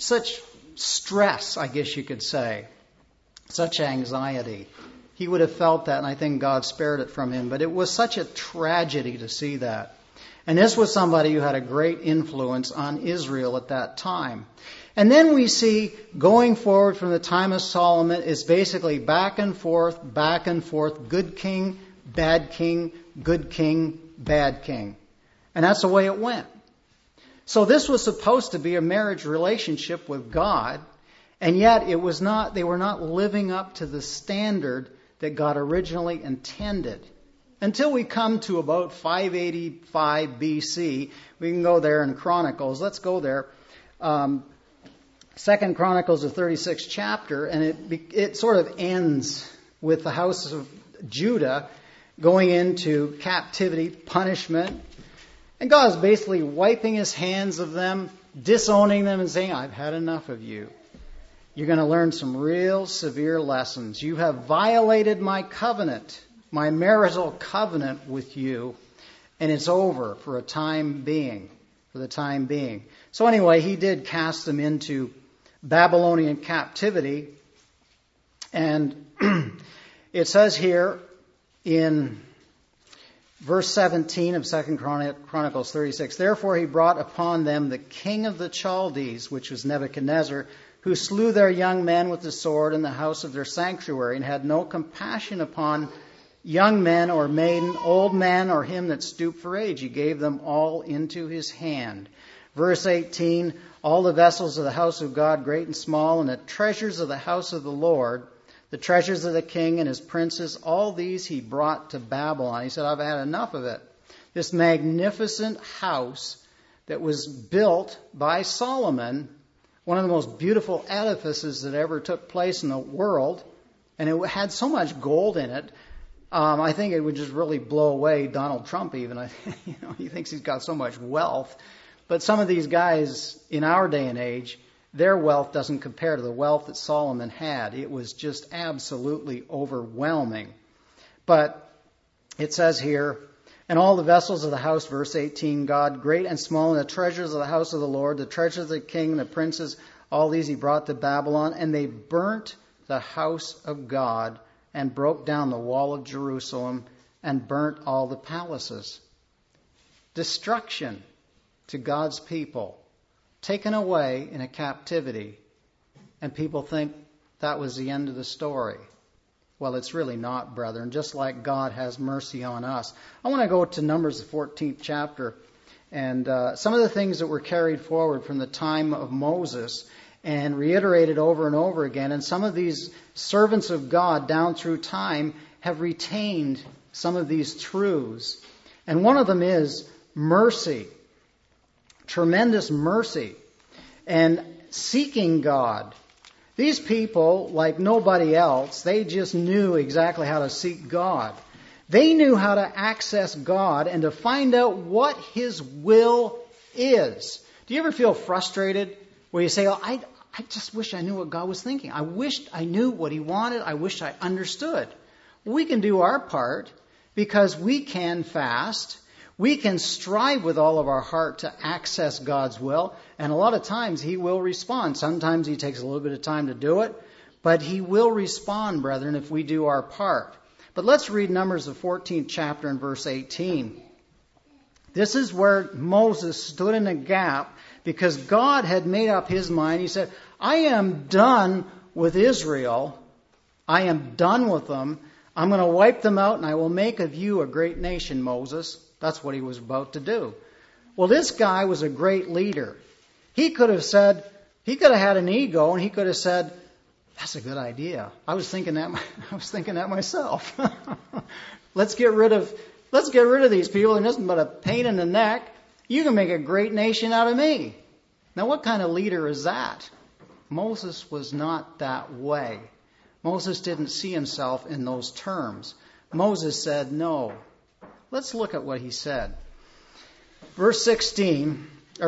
stress, I guess you could say, such anxiety. He would have felt that, and I think God spared it from him. But it was such a tragedy to see that. And this was somebody who had a great influence on Israel at that time. And then we see, going forward from the time of Solomon, is basically back and forth, good king, bad king, good king, bad king. And that's the way it went. So this was supposed to be a marriage relationship with God, and yet it was not. They were not living up to the standard that God originally intended. until we come to about 585 BC. We can go there in Chronicles. Let's go there. 2 Chronicles, the 36th chapter, and it sort of ends with the house of Judah going into captivity, punishment. And God is basically wiping his hands of them, disowning them, and saying, I've had enough of you. You're going to learn some real severe lessons. You have violated my covenant, my marital covenant with you, and it's over for the time being. So anyway, he did cast them into Babylonian captivity. And it says here in verse 17 of 2 Chronicles 36, therefore he brought upon them the king of the Chaldees, which was Nebuchadnezzar, who slew their young men with the sword in the house of their sanctuary, and had no compassion upon young men or maiden, old man or him that stooped for age. He gave them all into his hand. Verse 18, all the vessels of the house of God, great and small, and the treasures of the house of the Lord, the treasures of the king and his princes, all these he brought to Babylon. He said, I've had enough of it. This magnificent house that was built by Solomon, one of the most beautiful edifices that ever took place in the world, and it had so much gold in it, I think it would just really blow away Donald Trump even. He thinks he's got so much wealth. But some of these guys in our day and age, their wealth doesn't compare to the wealth that Solomon had. It was just absolutely overwhelming. But it says here, and all the vessels of the house, verse 18, God, great and small, and the treasures of the house of the Lord, the treasures of the king, the princes, all these he brought to Babylon, and they burnt the house of God and broke down the wall of Jerusalem and burnt all the palaces. Destruction to God's people, taken away in a captivity, and people think that was the end of the story. Well, it's really not, brethren, just like God has mercy on us. I want to go to Numbers, the 14th chapter, and some of the things that were carried forward from the time of Moses and reiterated over and over again. And some of these servants of God down through time have retained some of these truths. And one of them is mercy. Tremendous mercy. And seeking God. These people, like nobody else, they just knew exactly how to seek God. They knew how to access God and to find out what His will is. Do you ever feel frustrated where you say, oh, I just wish I knew what God was thinking. I wished I knew what He wanted. I wished I understood. We can do our part because we can fast. We can strive with all of our heart to access God's will. And a lot of times He will respond. Sometimes He takes a little bit of time to do it. But He will respond, brethren, if we do our part. But let's read Numbers, the 14th chapter and verse 18. This is where Moses stood in a gap because God had made up His mind. He said, I am done with Israel. I am done with them. I'm going to wipe them out and I will make of you a great nation, Moses. That's what he was about to do. Well, this guy was a great leader. He could have had an ego and he could have said, that's a good idea. I was thinking that myself. Let's get rid of these people. They're nothing but a pain in the neck. You can make a great nation out of me. Now, what kind of leader is that? Moses was not that way. Moses didn't see himself in those terms. Moses said, no. Let's look at what he said. Verse 17,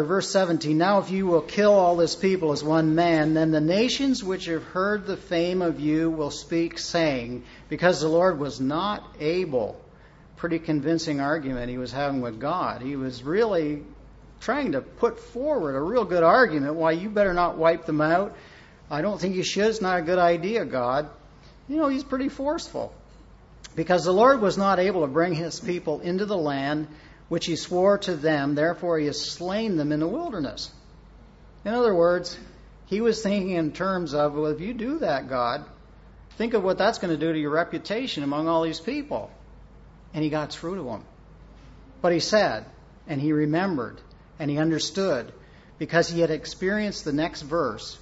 now if you will kill all this people as one man, then the nations which have heard the fame of you will speak, saying, because the Lord was not able. Pretty convincing argument he was having with God. He was really trying to put forward a real good argument why you better not wipe them out. I don't think you should. It's not a good idea, God. He's pretty forceful. Because the Lord was not able to bring His people into the land which He swore to them, therefore He has slain them in the wilderness. In other words, He was thinking in terms of, well, if you do that, God, think of what that's going to do to your reputation among all these people. And He got through to them. But He said, and He remembered, and He understood, because He had experienced the next verse.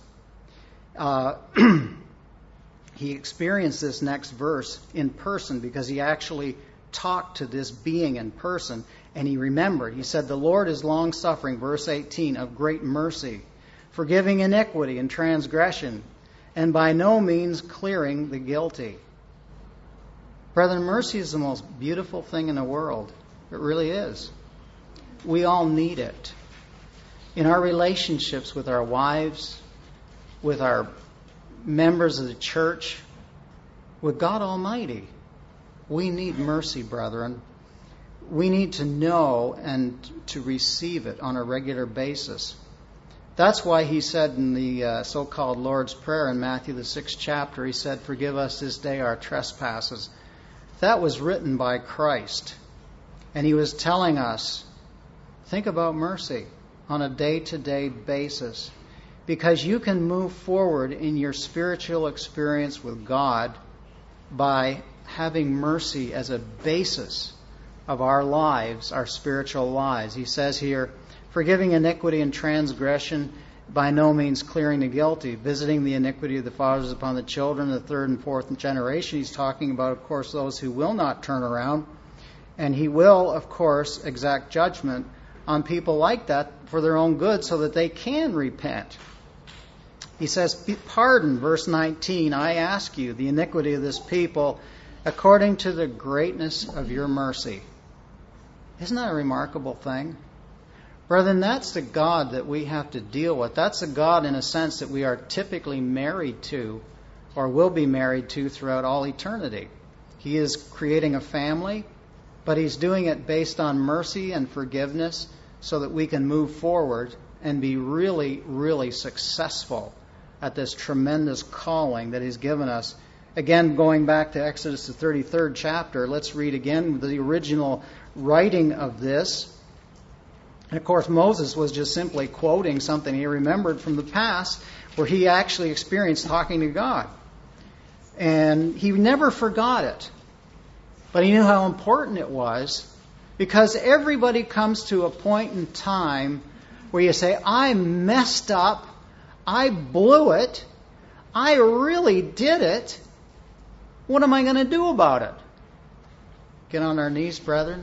He experienced this next verse in person because he actually talked to this being in person, and he remembered. He said, the Lord is long-suffering, verse 18, of great mercy, forgiving iniquity and transgression, and by no means clearing the guilty. Brethren, mercy is the most beautiful thing in the world. It really is. We all need it. In our relationships with our wives, with our members of the church, with God Almighty, we need mercy, brethren. We need to know and to receive it on a regular basis. That's why he said in the so-called Lord's Prayer in Matthew the 6th chapter, he said, forgive us this day our trespasses. That was written by Christ. And he was telling us, think about mercy on a day-to-day basis. Because you can move forward in your spiritual experience with God by having mercy as a basis of our lives, our spiritual lives. He says here, forgiving iniquity and transgression, by no means clearing the guilty, visiting the iniquity of the fathers upon the children, the third and fourth generation. He's talking about, of course, those who will not turn around. And he will, of course, exact judgment on people like that for their own good so that they can repent. He says, pardon, verse 19, I ask you, the iniquity of this people, according to the greatness of your mercy. Isn't that a remarkable thing? Brethren, that's the God that we have to deal with. That's the God, in a sense, that we are typically married to or will be married to throughout all eternity. He is creating a family, but he's doing it based on mercy and forgiveness so that we can move forward and be really, really successful at this tremendous calling that he's given us. Again, going back to Exodus, the 33rd chapter, let's read again the original writing of this. And of course, Moses was just simply quoting something he remembered from the past where he actually experienced talking to God. And he never forgot it. But he knew how important it was, because everybody comes to a point in time where you say, I messed up, I blew it, I really did it. What am I going to do about it? Get on our knees, brethren.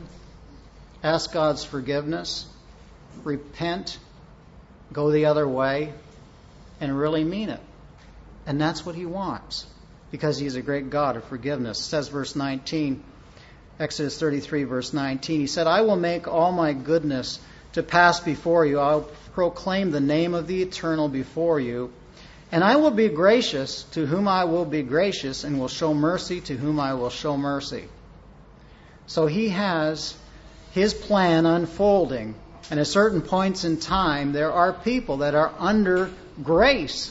Ask God's forgiveness. Repent. Go the other way. And really mean it. And that's what he wants. Because he's a great God of forgiveness. It says verse 19, Exodus 33 verse 19. He said, I will make all my goodness to pass before you. I'll proclaim the name of the Eternal before you. And I will be gracious to whom I will be gracious, and will show mercy to whom I will show mercy. So he has his plan unfolding. And at certain points in time, there are people that are under grace.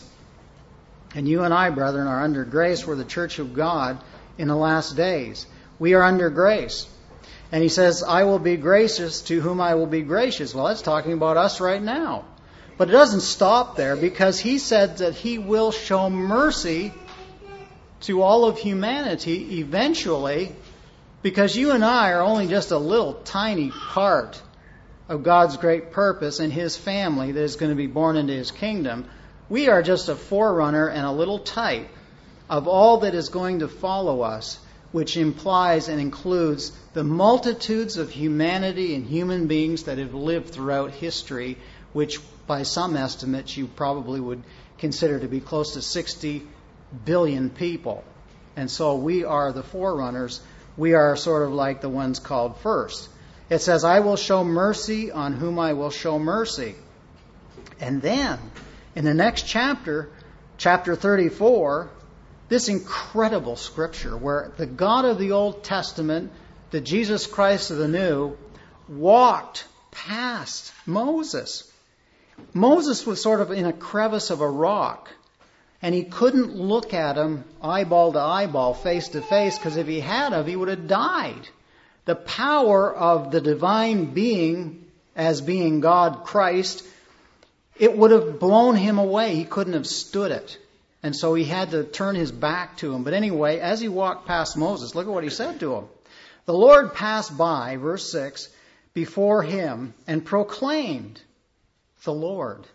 And you and I, brethren, are under grace. We're the church of God in the last days. We are under grace. And he says, I will be gracious to whom I will be gracious. Well, that's talking about us right now. But it doesn't stop there, because he said that he will show mercy to all of humanity eventually, because you and I are only just a little tiny part of God's great purpose and his family that is going to be born into his kingdom. We are just a forerunner and a little type of all that is going to follow us, which implies and includes the multitudes of humanity and human beings that have lived throughout history, which by some estimates you probably would consider to be close to 60 billion people. And so we are the forerunners. We are sort of like the ones called first. It says, I will show mercy on whom I will show mercy. And then, in the next chapter, chapter 34, this incredible scripture where the God of the Old Testament, the Jesus Christ of the New, walked past Moses. Moses was sort of in a crevice of a rock, and he couldn't look at him eyeball to eyeball, face to face, because if he had, he would have died. The power of the divine being, as being God, Christ, it would have blown him away. He couldn't have stood it. And so he had to turn his back to him. But anyway, as he walked past Moses, look at what he said to him. The Lord passed by, verse 6, before him and proclaimed, the Lord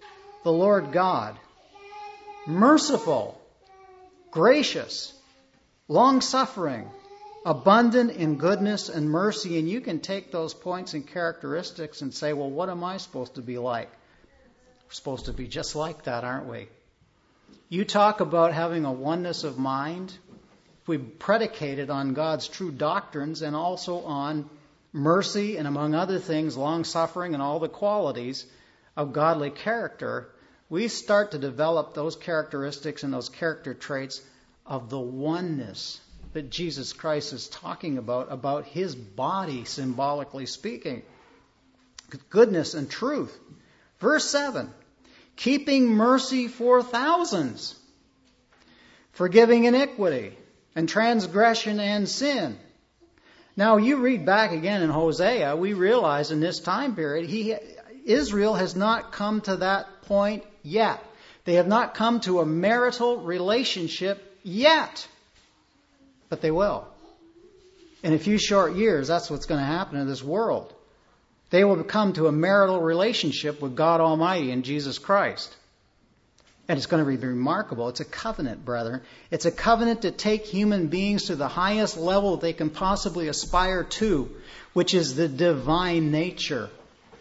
God, merciful, gracious, long-suffering, abundant in goodness and mercy. And you can take those points and characteristics and say, well, what am I supposed to be like? We're supposed to be just like that, aren't we? You talk about having a oneness of mind. If we predicate it on God's true doctrines and also on mercy and, among other things, long-suffering and all the qualities of godly character, we start to develop those characteristics and those character traits of the oneness that Jesus Christ is talking about His body, symbolically speaking. Goodness and truth. Verse 7, keeping mercy for thousands, forgiving iniquity and transgression and sin. Now, you read back again in Hosea, we realize in this time period, Israel has not come to that point yet. They have not come to a marital relationship yet. But they will. In a few short years, that's what's going to happen in this world. They will come to a marital relationship with God Almighty and Jesus Christ. And it's going to be remarkable. It's a covenant, brethren. It's a covenant to take human beings to the highest level that they can possibly aspire to, which is the divine nature.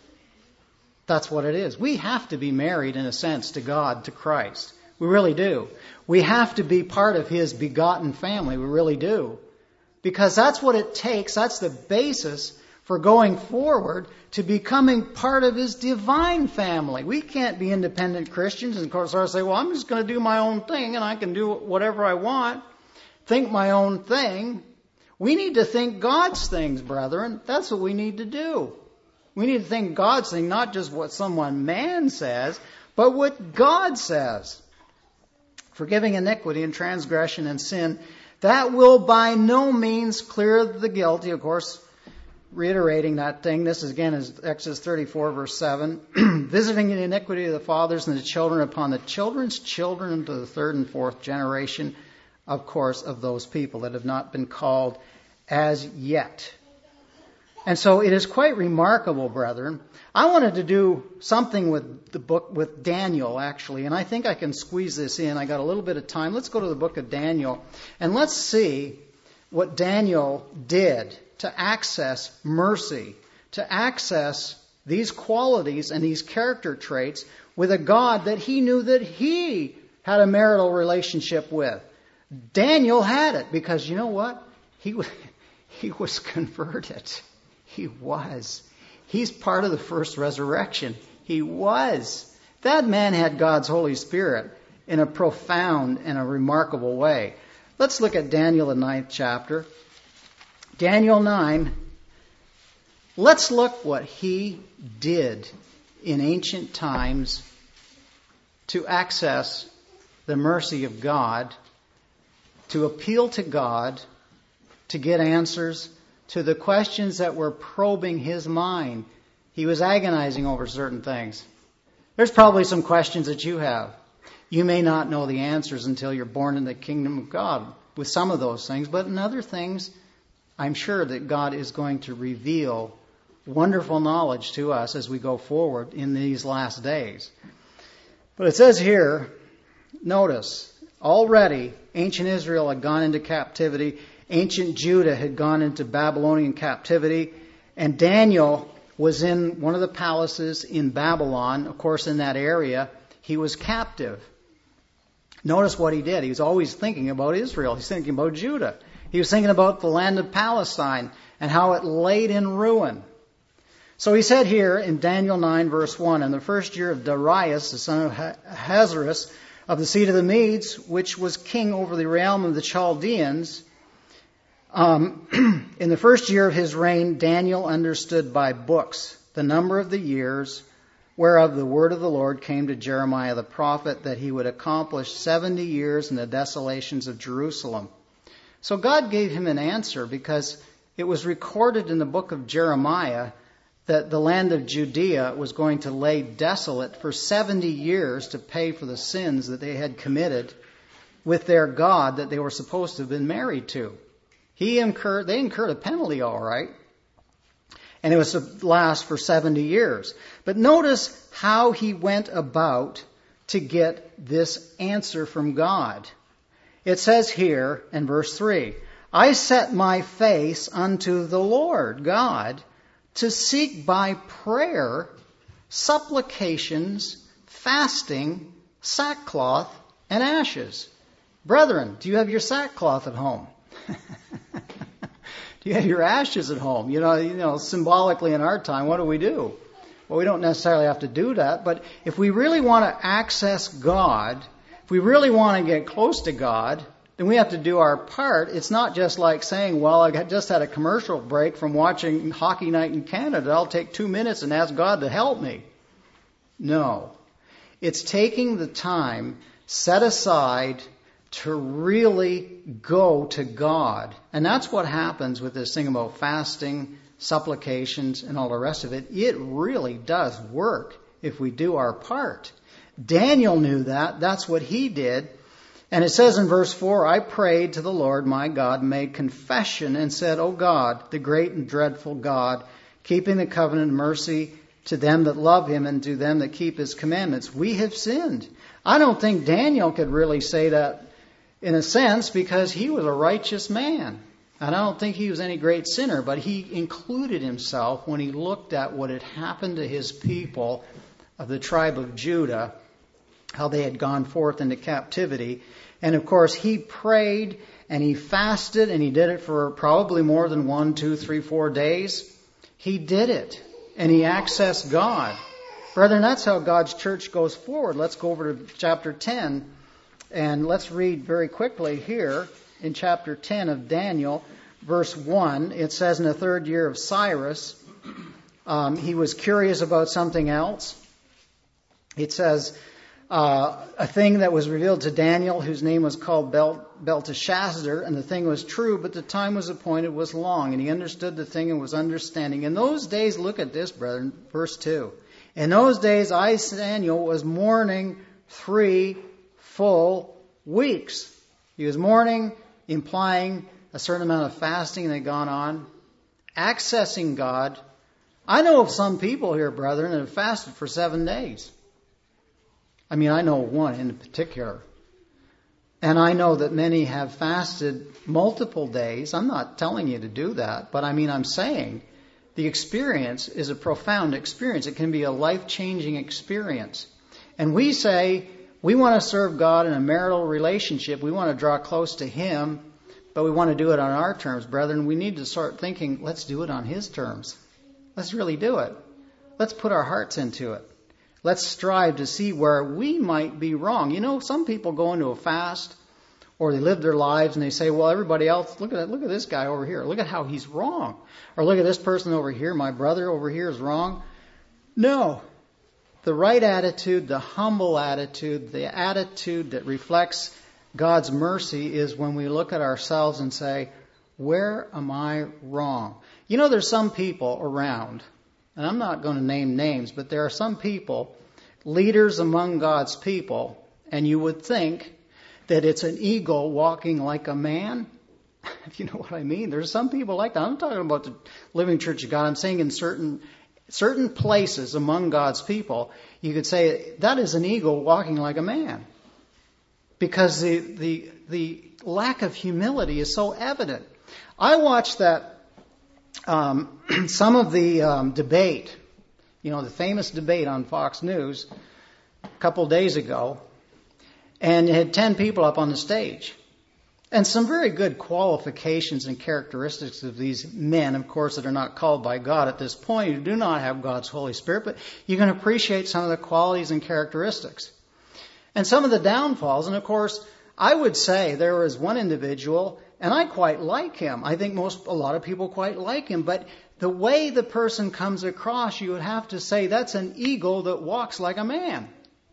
That's what it is. We have to be married, in a sense, to God, to Christ. We really do. We have to be part of His begotten family. We really do. Because that's what it takes. That's the basis for going forward to becoming part of His divine family. We can't be independent Christians and, of course, say, well, I'm just going to do my own thing and I can do whatever I want, think my own thing. We need to think God's things, brethren. That's what we need to do. We need to think God's thing, not just what someone man says, but what God says. Forgiving iniquity and transgression and sin, that will by no means clear the guilty. Of course, reiterating that thing, this is again is Exodus 34, verse 7. Visiting the iniquity of the fathers and the children upon the children's children to the third and fourth generation, of course, of those people that have not been called as yet. And so it is quite remarkable, brethren. I wanted to do something with the book, with Daniel, actually, and I think I can squeeze this in. I got a little bit of time. Let's go to the book of Daniel, and let's see what Daniel did to access mercy, to access these qualities and these character traits with a God that he knew that he had a marital relationship with. Daniel had it because, you know what? He was converted. He was. He's part of the first resurrection. He was. That man had God's Holy Spirit in a profound and a remarkable way. Let's look at Daniel, the 9th chapter. Daniel 9. Let's look what he did in ancient times to access the mercy of God, to appeal to God, to get answers to the questions that were probing his mind. He was agonizing over certain things. There's probably some questions that you have. You may not know the answers until you're born in the kingdom of God with some of those things, but in other things, I'm sure that God is going to reveal wonderful knowledge to us as we go forward in these last days. But it says here, notice, already ancient Israel had gone into captivity. Ancient Judah had gone into Babylonian captivity. And Daniel was in one of the palaces in Babylon. Of course, in that area, he was captive. Notice what he did. He was always thinking about Israel. He's thinking about Judah. He was thinking about the land of Palestine and how it laid in ruin. So he said here in Daniel 9, verse 1, in the first year of Darius, the son of Ahasuerus, of the seed of the Medes, which was king over the realm of the Chaldeans, in the first year of his reign, Daniel understood by books the number of the years whereof the word of the Lord came to Jeremiah the prophet, that he would accomplish 70 years in the desolations of Jerusalem. So God gave him an answer because it was recorded in the book of Jeremiah that the land of Judea was going to lay desolate for 70 years to pay for the sins that they had committed with their God that they were supposed to have been married to. They incurred a penalty, all right. And it was to last for 70 years. But notice how he went about to get this answer from God. It says here in verse 3, I set my face unto the Lord God to seek by prayer, supplications, fasting, sackcloth, and ashes. Brethren, do you have your sackcloth at home? Do you have your ashes at home? You know, symbolically in our time, what do? Well, we don't necessarily have to do that, but if we really want to access God, if we really want to get close to God, then we have to do our part. It's not just like saying, well, I just had a commercial break from watching Hockey Night in Canada. I'll take 2 minutes and ask God to help me. No. It's taking the time set aside to really go to God. And that's what happens with this thing about fasting, supplications, and all the rest of it. It really does work if we do our part. Daniel knew that. That's what he did. And it says in verse 4, I prayed to the Lord my God, made confession, and said, O God, the great and dreadful God, keeping the covenant and mercy to them that love him and to them that keep his commandments, we have sinned. I don't think Daniel could really say that in a sense because he was a righteous man. And I don't think he was any great sinner, but he included himself when he looked at what had happened to his people of the tribe of Judah, how they had gone forth into captivity. And of course, he prayed and he fasted, and he did it for probably more than 1, 2, 3, 4 days. He did it, and he accessed God. Brethren, that's how God's church goes forward. Let's go over to chapter 10, and let's read very quickly here in chapter 10 of Daniel, verse 1. It says, in the 3rd year of Cyrus, he was curious about something else. It says, a thing that was revealed to Daniel, whose name was called Belteshazzar, and the thing was true, but the time was appointed was long, and he understood the thing and was understanding. In those days, look at this, brethren, verse 2. In those days, I, Daniel, was mourning 3 full weeks. He was mourning, implying a certain amount of fasting that had gone on, accessing God. I know of some people here, brethren, that have fasted for 7 days. I mean, I know one in particular. And I know that many have fasted multiple days. I'm not telling you to do that, but I'm saying the experience is a profound experience. It can be a life-changing experience. And we say we want to serve God in a marital relationship. We want to draw close to Him, but we want to do it on our terms. Brethren, we need to start thinking, let's do it on His terms. Let's really do it. Let's put our hearts into it. Let's strive to see where we might be wrong. You know, some people go into a fast or they live their lives and they say, well, everybody else, look at this guy over here. Look at how he's wrong. Or look at this person over here. My brother over here is wrong. No. The right attitude, the humble attitude, the attitude that reflects God's mercy is when we look at ourselves and say, where am I wrong? You know, there's some people around, and I'm not going to name names, but there are some people, leaders among God's people, and you would think that it's an eagle walking like a man. If you know what I mean. There's some people like that. I'm talking about the Living Church of God. I'm saying in certain places among God's people, you could say that is an eagle walking like a man. Because the lack of humility is so evident. I watched that some of the debate, the famous debate on Fox News a couple days ago, and it had 10 people up on the stage. And some very good qualifications and characteristics of these men, of course, that are not called by God at this point, who do not have God's Holy Spirit, but you can appreciate some of the qualities and characteristics. And some of the downfalls, and of course, I would say there was one individual, and I quite like him. I think a lot of people quite like him, but the way the person comes across, you would have to say that's an eagle that walks like a man.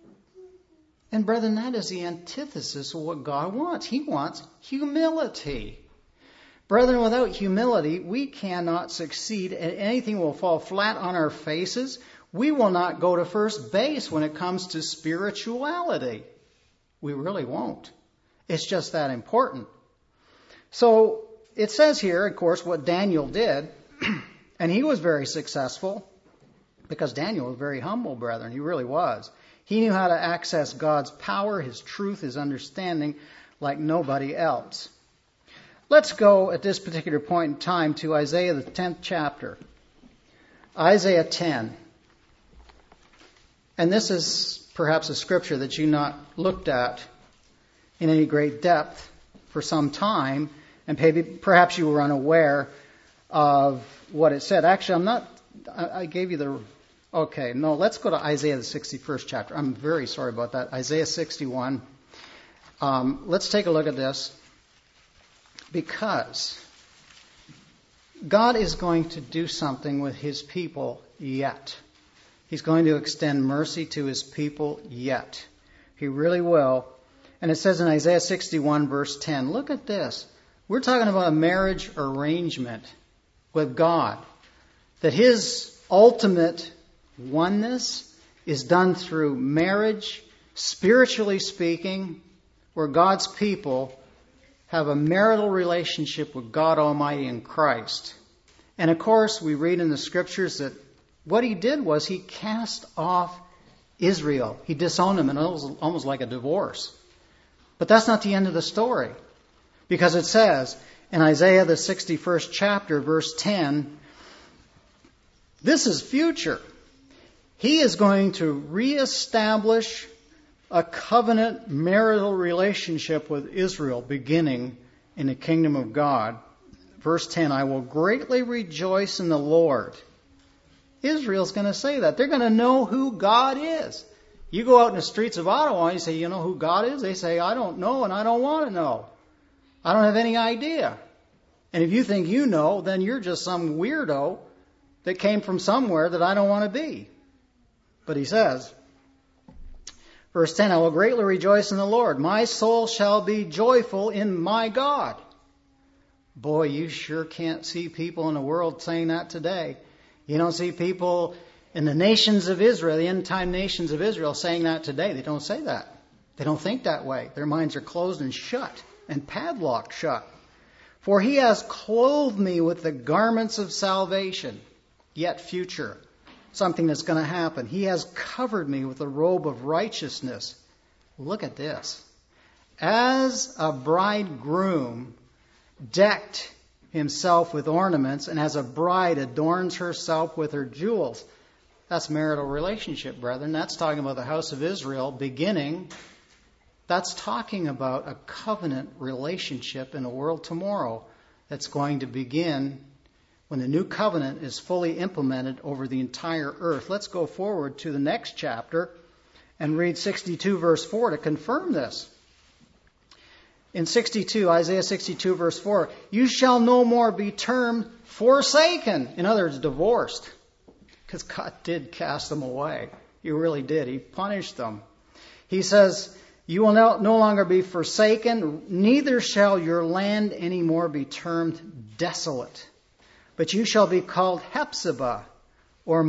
And brethren, that is the antithesis of what God wants. He wants humility. Brethren, without humility, we cannot succeed, and anything will fall flat on our faces. We will not go to first base when it comes to spirituality. We really won't. It's just that important. So it says here, of course, what Daniel did, and he was very successful because Daniel was very humble, brethren. He really was. He knew how to access God's power, His truth, His understanding like nobody else. Let's go at this particular point in time to Isaiah, the 10th chapter. Isaiah 10. And this is perhaps a scripture that you've not looked at in any great depth for some time, and perhaps you were unaware of what it said. Actually, I gave you the... Okay, no, let's go to Isaiah, the 61st chapter. I'm very sorry about that. Isaiah 61. Let's take a look at this, because God is going to do something with his people yet. He's going to extend mercy to his people yet. He really will. And it says in Isaiah 61, verse 10, look at this. We're talking about a marriage arrangement with God. That his ultimate oneness is done through marriage, spiritually speaking, where God's people have a marital relationship with God Almighty in Christ. And of course, we read in the scriptures that what he did was he cast off Israel. He disowned them, and it was almost like a divorce. But that's not the end of the story. Because it says in Isaiah, the 61st chapter, verse 10, this is future. He is going to reestablish a covenant marital relationship with Israel beginning in the kingdom of God. Verse 10, I will greatly rejoice in the Lord. Israel's going to say that. They're going to know who God is. You go out in the streets of Ottawa and you say, you know who God is? They say, I don't know and I don't want to know. I don't have any idea. And if you think you know, then you're just some weirdo that came from somewhere that I don't want to be. But he says, verse 10, I will greatly rejoice in the Lord. My soul shall be joyful in my God. Boy, you sure can't see people in the world saying that today. You don't see people in the nations of Israel, the end-time nations of Israel, saying that today. They don't say that. They don't think that way. Their minds are closed and shut and padlocked shut. For he has clothed me with the garments of salvation, yet future. Something that's going to happen. He has covered me with a robe of righteousness. Look at this. As a bridegroom decked himself with ornaments, and as a bride adorns herself with her jewels. That's marital relationship, brethren. That's talking about the house of Israel beginning. That's talking about a covenant relationship in a world tomorrow that's going to begin when the new covenant is fully implemented over the entire earth. Let's go forward to the next chapter and read 62 verse 4 to confirm this. In 62, Isaiah 62 verse 4, you shall no more be termed forsaken. In other words, divorced. Because God did cast them away. He really did. He punished them. He says, you will no longer be forsaken, neither shall your land anymore be termed desolate. But you shall be called Hephzibah, or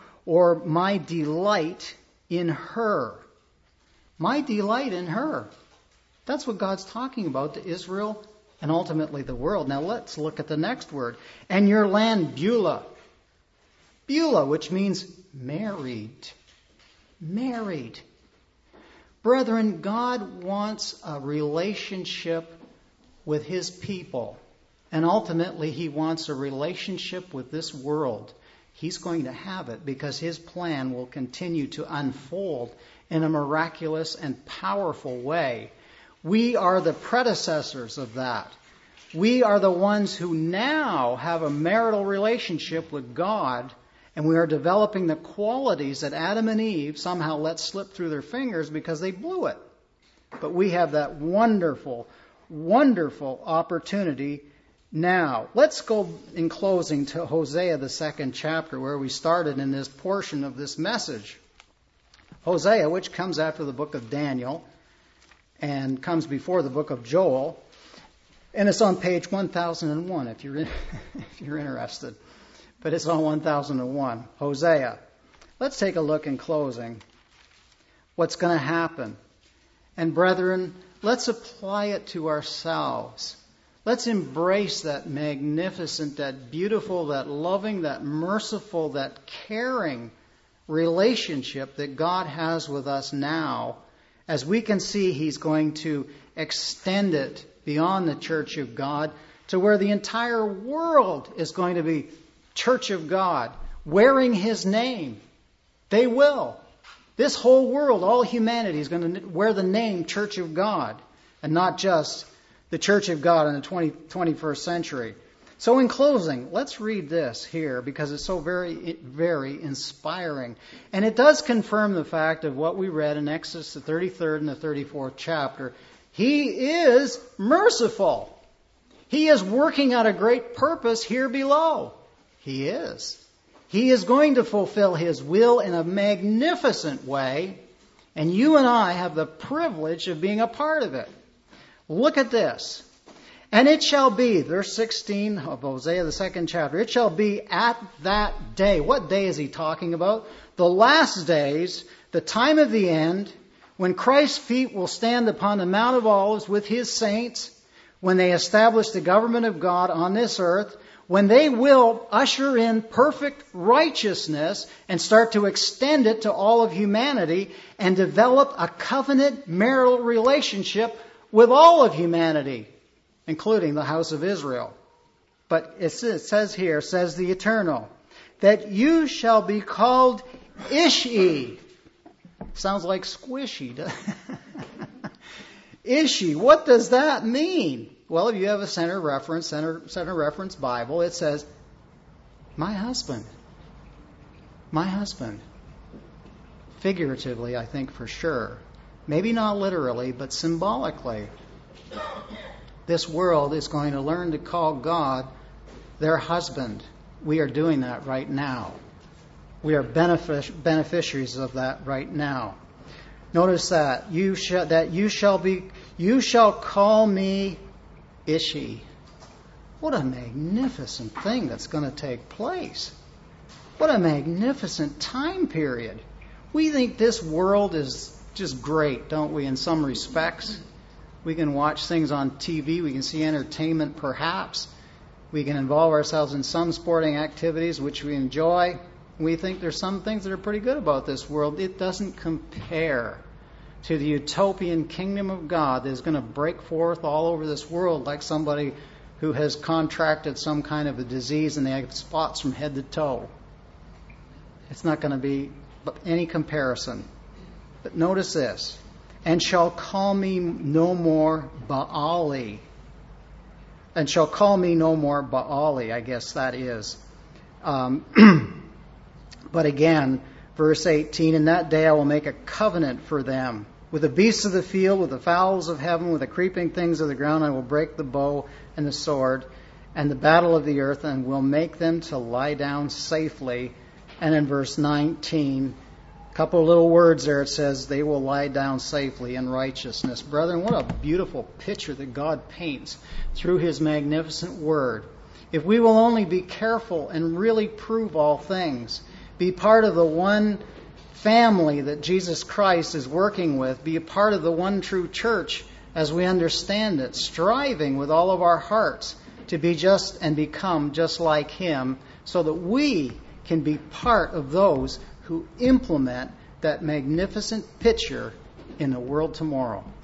my delight in her. My delight in her. That's what God's talking about to Israel and ultimately the world. Now let's look at the next word. And your land, Beulah. Beulah, which means married. Married. Brethren, God wants a relationship with his people. And ultimately, he wants a relationship with this world. He's going to have it because his plan will continue to unfold in a miraculous and powerful way. We are the predecessors of that. We are the ones who now have a marital relationship with God, and we are developing the qualities that Adam and Eve somehow let slip through their fingers because they blew it. But we have that wonderful, wonderful opportunity now. Let's go in closing to Hosea, the 2nd chapter, where we started in this portion of this message. Hosea, which comes after the book of Daniel and comes before the book of Joel. And it's on page 1001 if you're interested. But it's on 1001. Hosea. Let's take a look in closing. What's going to happen? And brethren, let's apply it to ourselves. Let's embrace that magnificent, that beautiful, that loving, that merciful, that caring relationship that God has with us now. As we can see, he's going to extend it beyond the church of God to where the entire world is going to be church of God, wearing His name. They will. This whole world, all humanity, is going to wear the name Church of God, and not just the Church of God in the 21st century. So in closing, let's read this here because it's so very, very inspiring. And it does confirm the fact of what we read in Exodus, the 33rd and the 34th chapter. He is merciful. He is working out a great purpose here below. He is. He is going to fulfill His will in a magnificent way, and you and I have the privilege of being a part of it. Look at this. And it shall be, verse 16 of Hosea, the 2nd chapter, it shall be at that day. What day is he talking about? The last days, the time of the end, when Christ's feet will stand upon the Mount of Olives with His saints, when they establish the government of God on this earth, when they will usher in perfect righteousness and start to extend it to all of humanity and develop a covenant marital relationship with all of humanity, including the house of Israel. But it says here, says the Eternal, that you shall be called Ishi. Sounds like squishy. Ishi, what does that mean? Well, if you have a center reference Bible, it says, my husband. My husband. Figuratively, I think for sure. Maybe not literally, but symbolically. This world is going to learn to call God their husband. We are doing that right now. We are beneficiaries of that right now. Notice that you shall call me Ishi. What a magnificent thing that's going to take place. What a magnificent time period. We think this world is just great, don't we, in some respects? We can watch things on TV. We can see entertainment, perhaps. We can involve ourselves in some sporting activities, which we enjoy. We think there's some things that are pretty good about this world. It doesn't compare to the utopian kingdom of God that is going to break forth all over this world like somebody who has contracted some kind of a disease and they have spots from head to toe. It's not going to be any comparison. But notice this. And shall call me no more Baali. And shall call me no more Baali, I guess that is. But again, verse 18, in that day I will make a covenant for them. With the beasts of the field, with the fowls of heaven, with the creeping things of the ground, I will break the bow and the sword and the battle of the earth, and will make them to lie down safely. And in verse 19, a couple of little words there, it says, they will lie down safely in righteousness. Brethren, what a beautiful picture that God paints through His magnificent Word. If we will only be careful and really prove all things, be part of the one family that Jesus Christ is working with, be a part of the one true church as we understand it, striving with all of our hearts to be just and become just like Him, so that we can be part of those who implement that magnificent picture in the world tomorrow.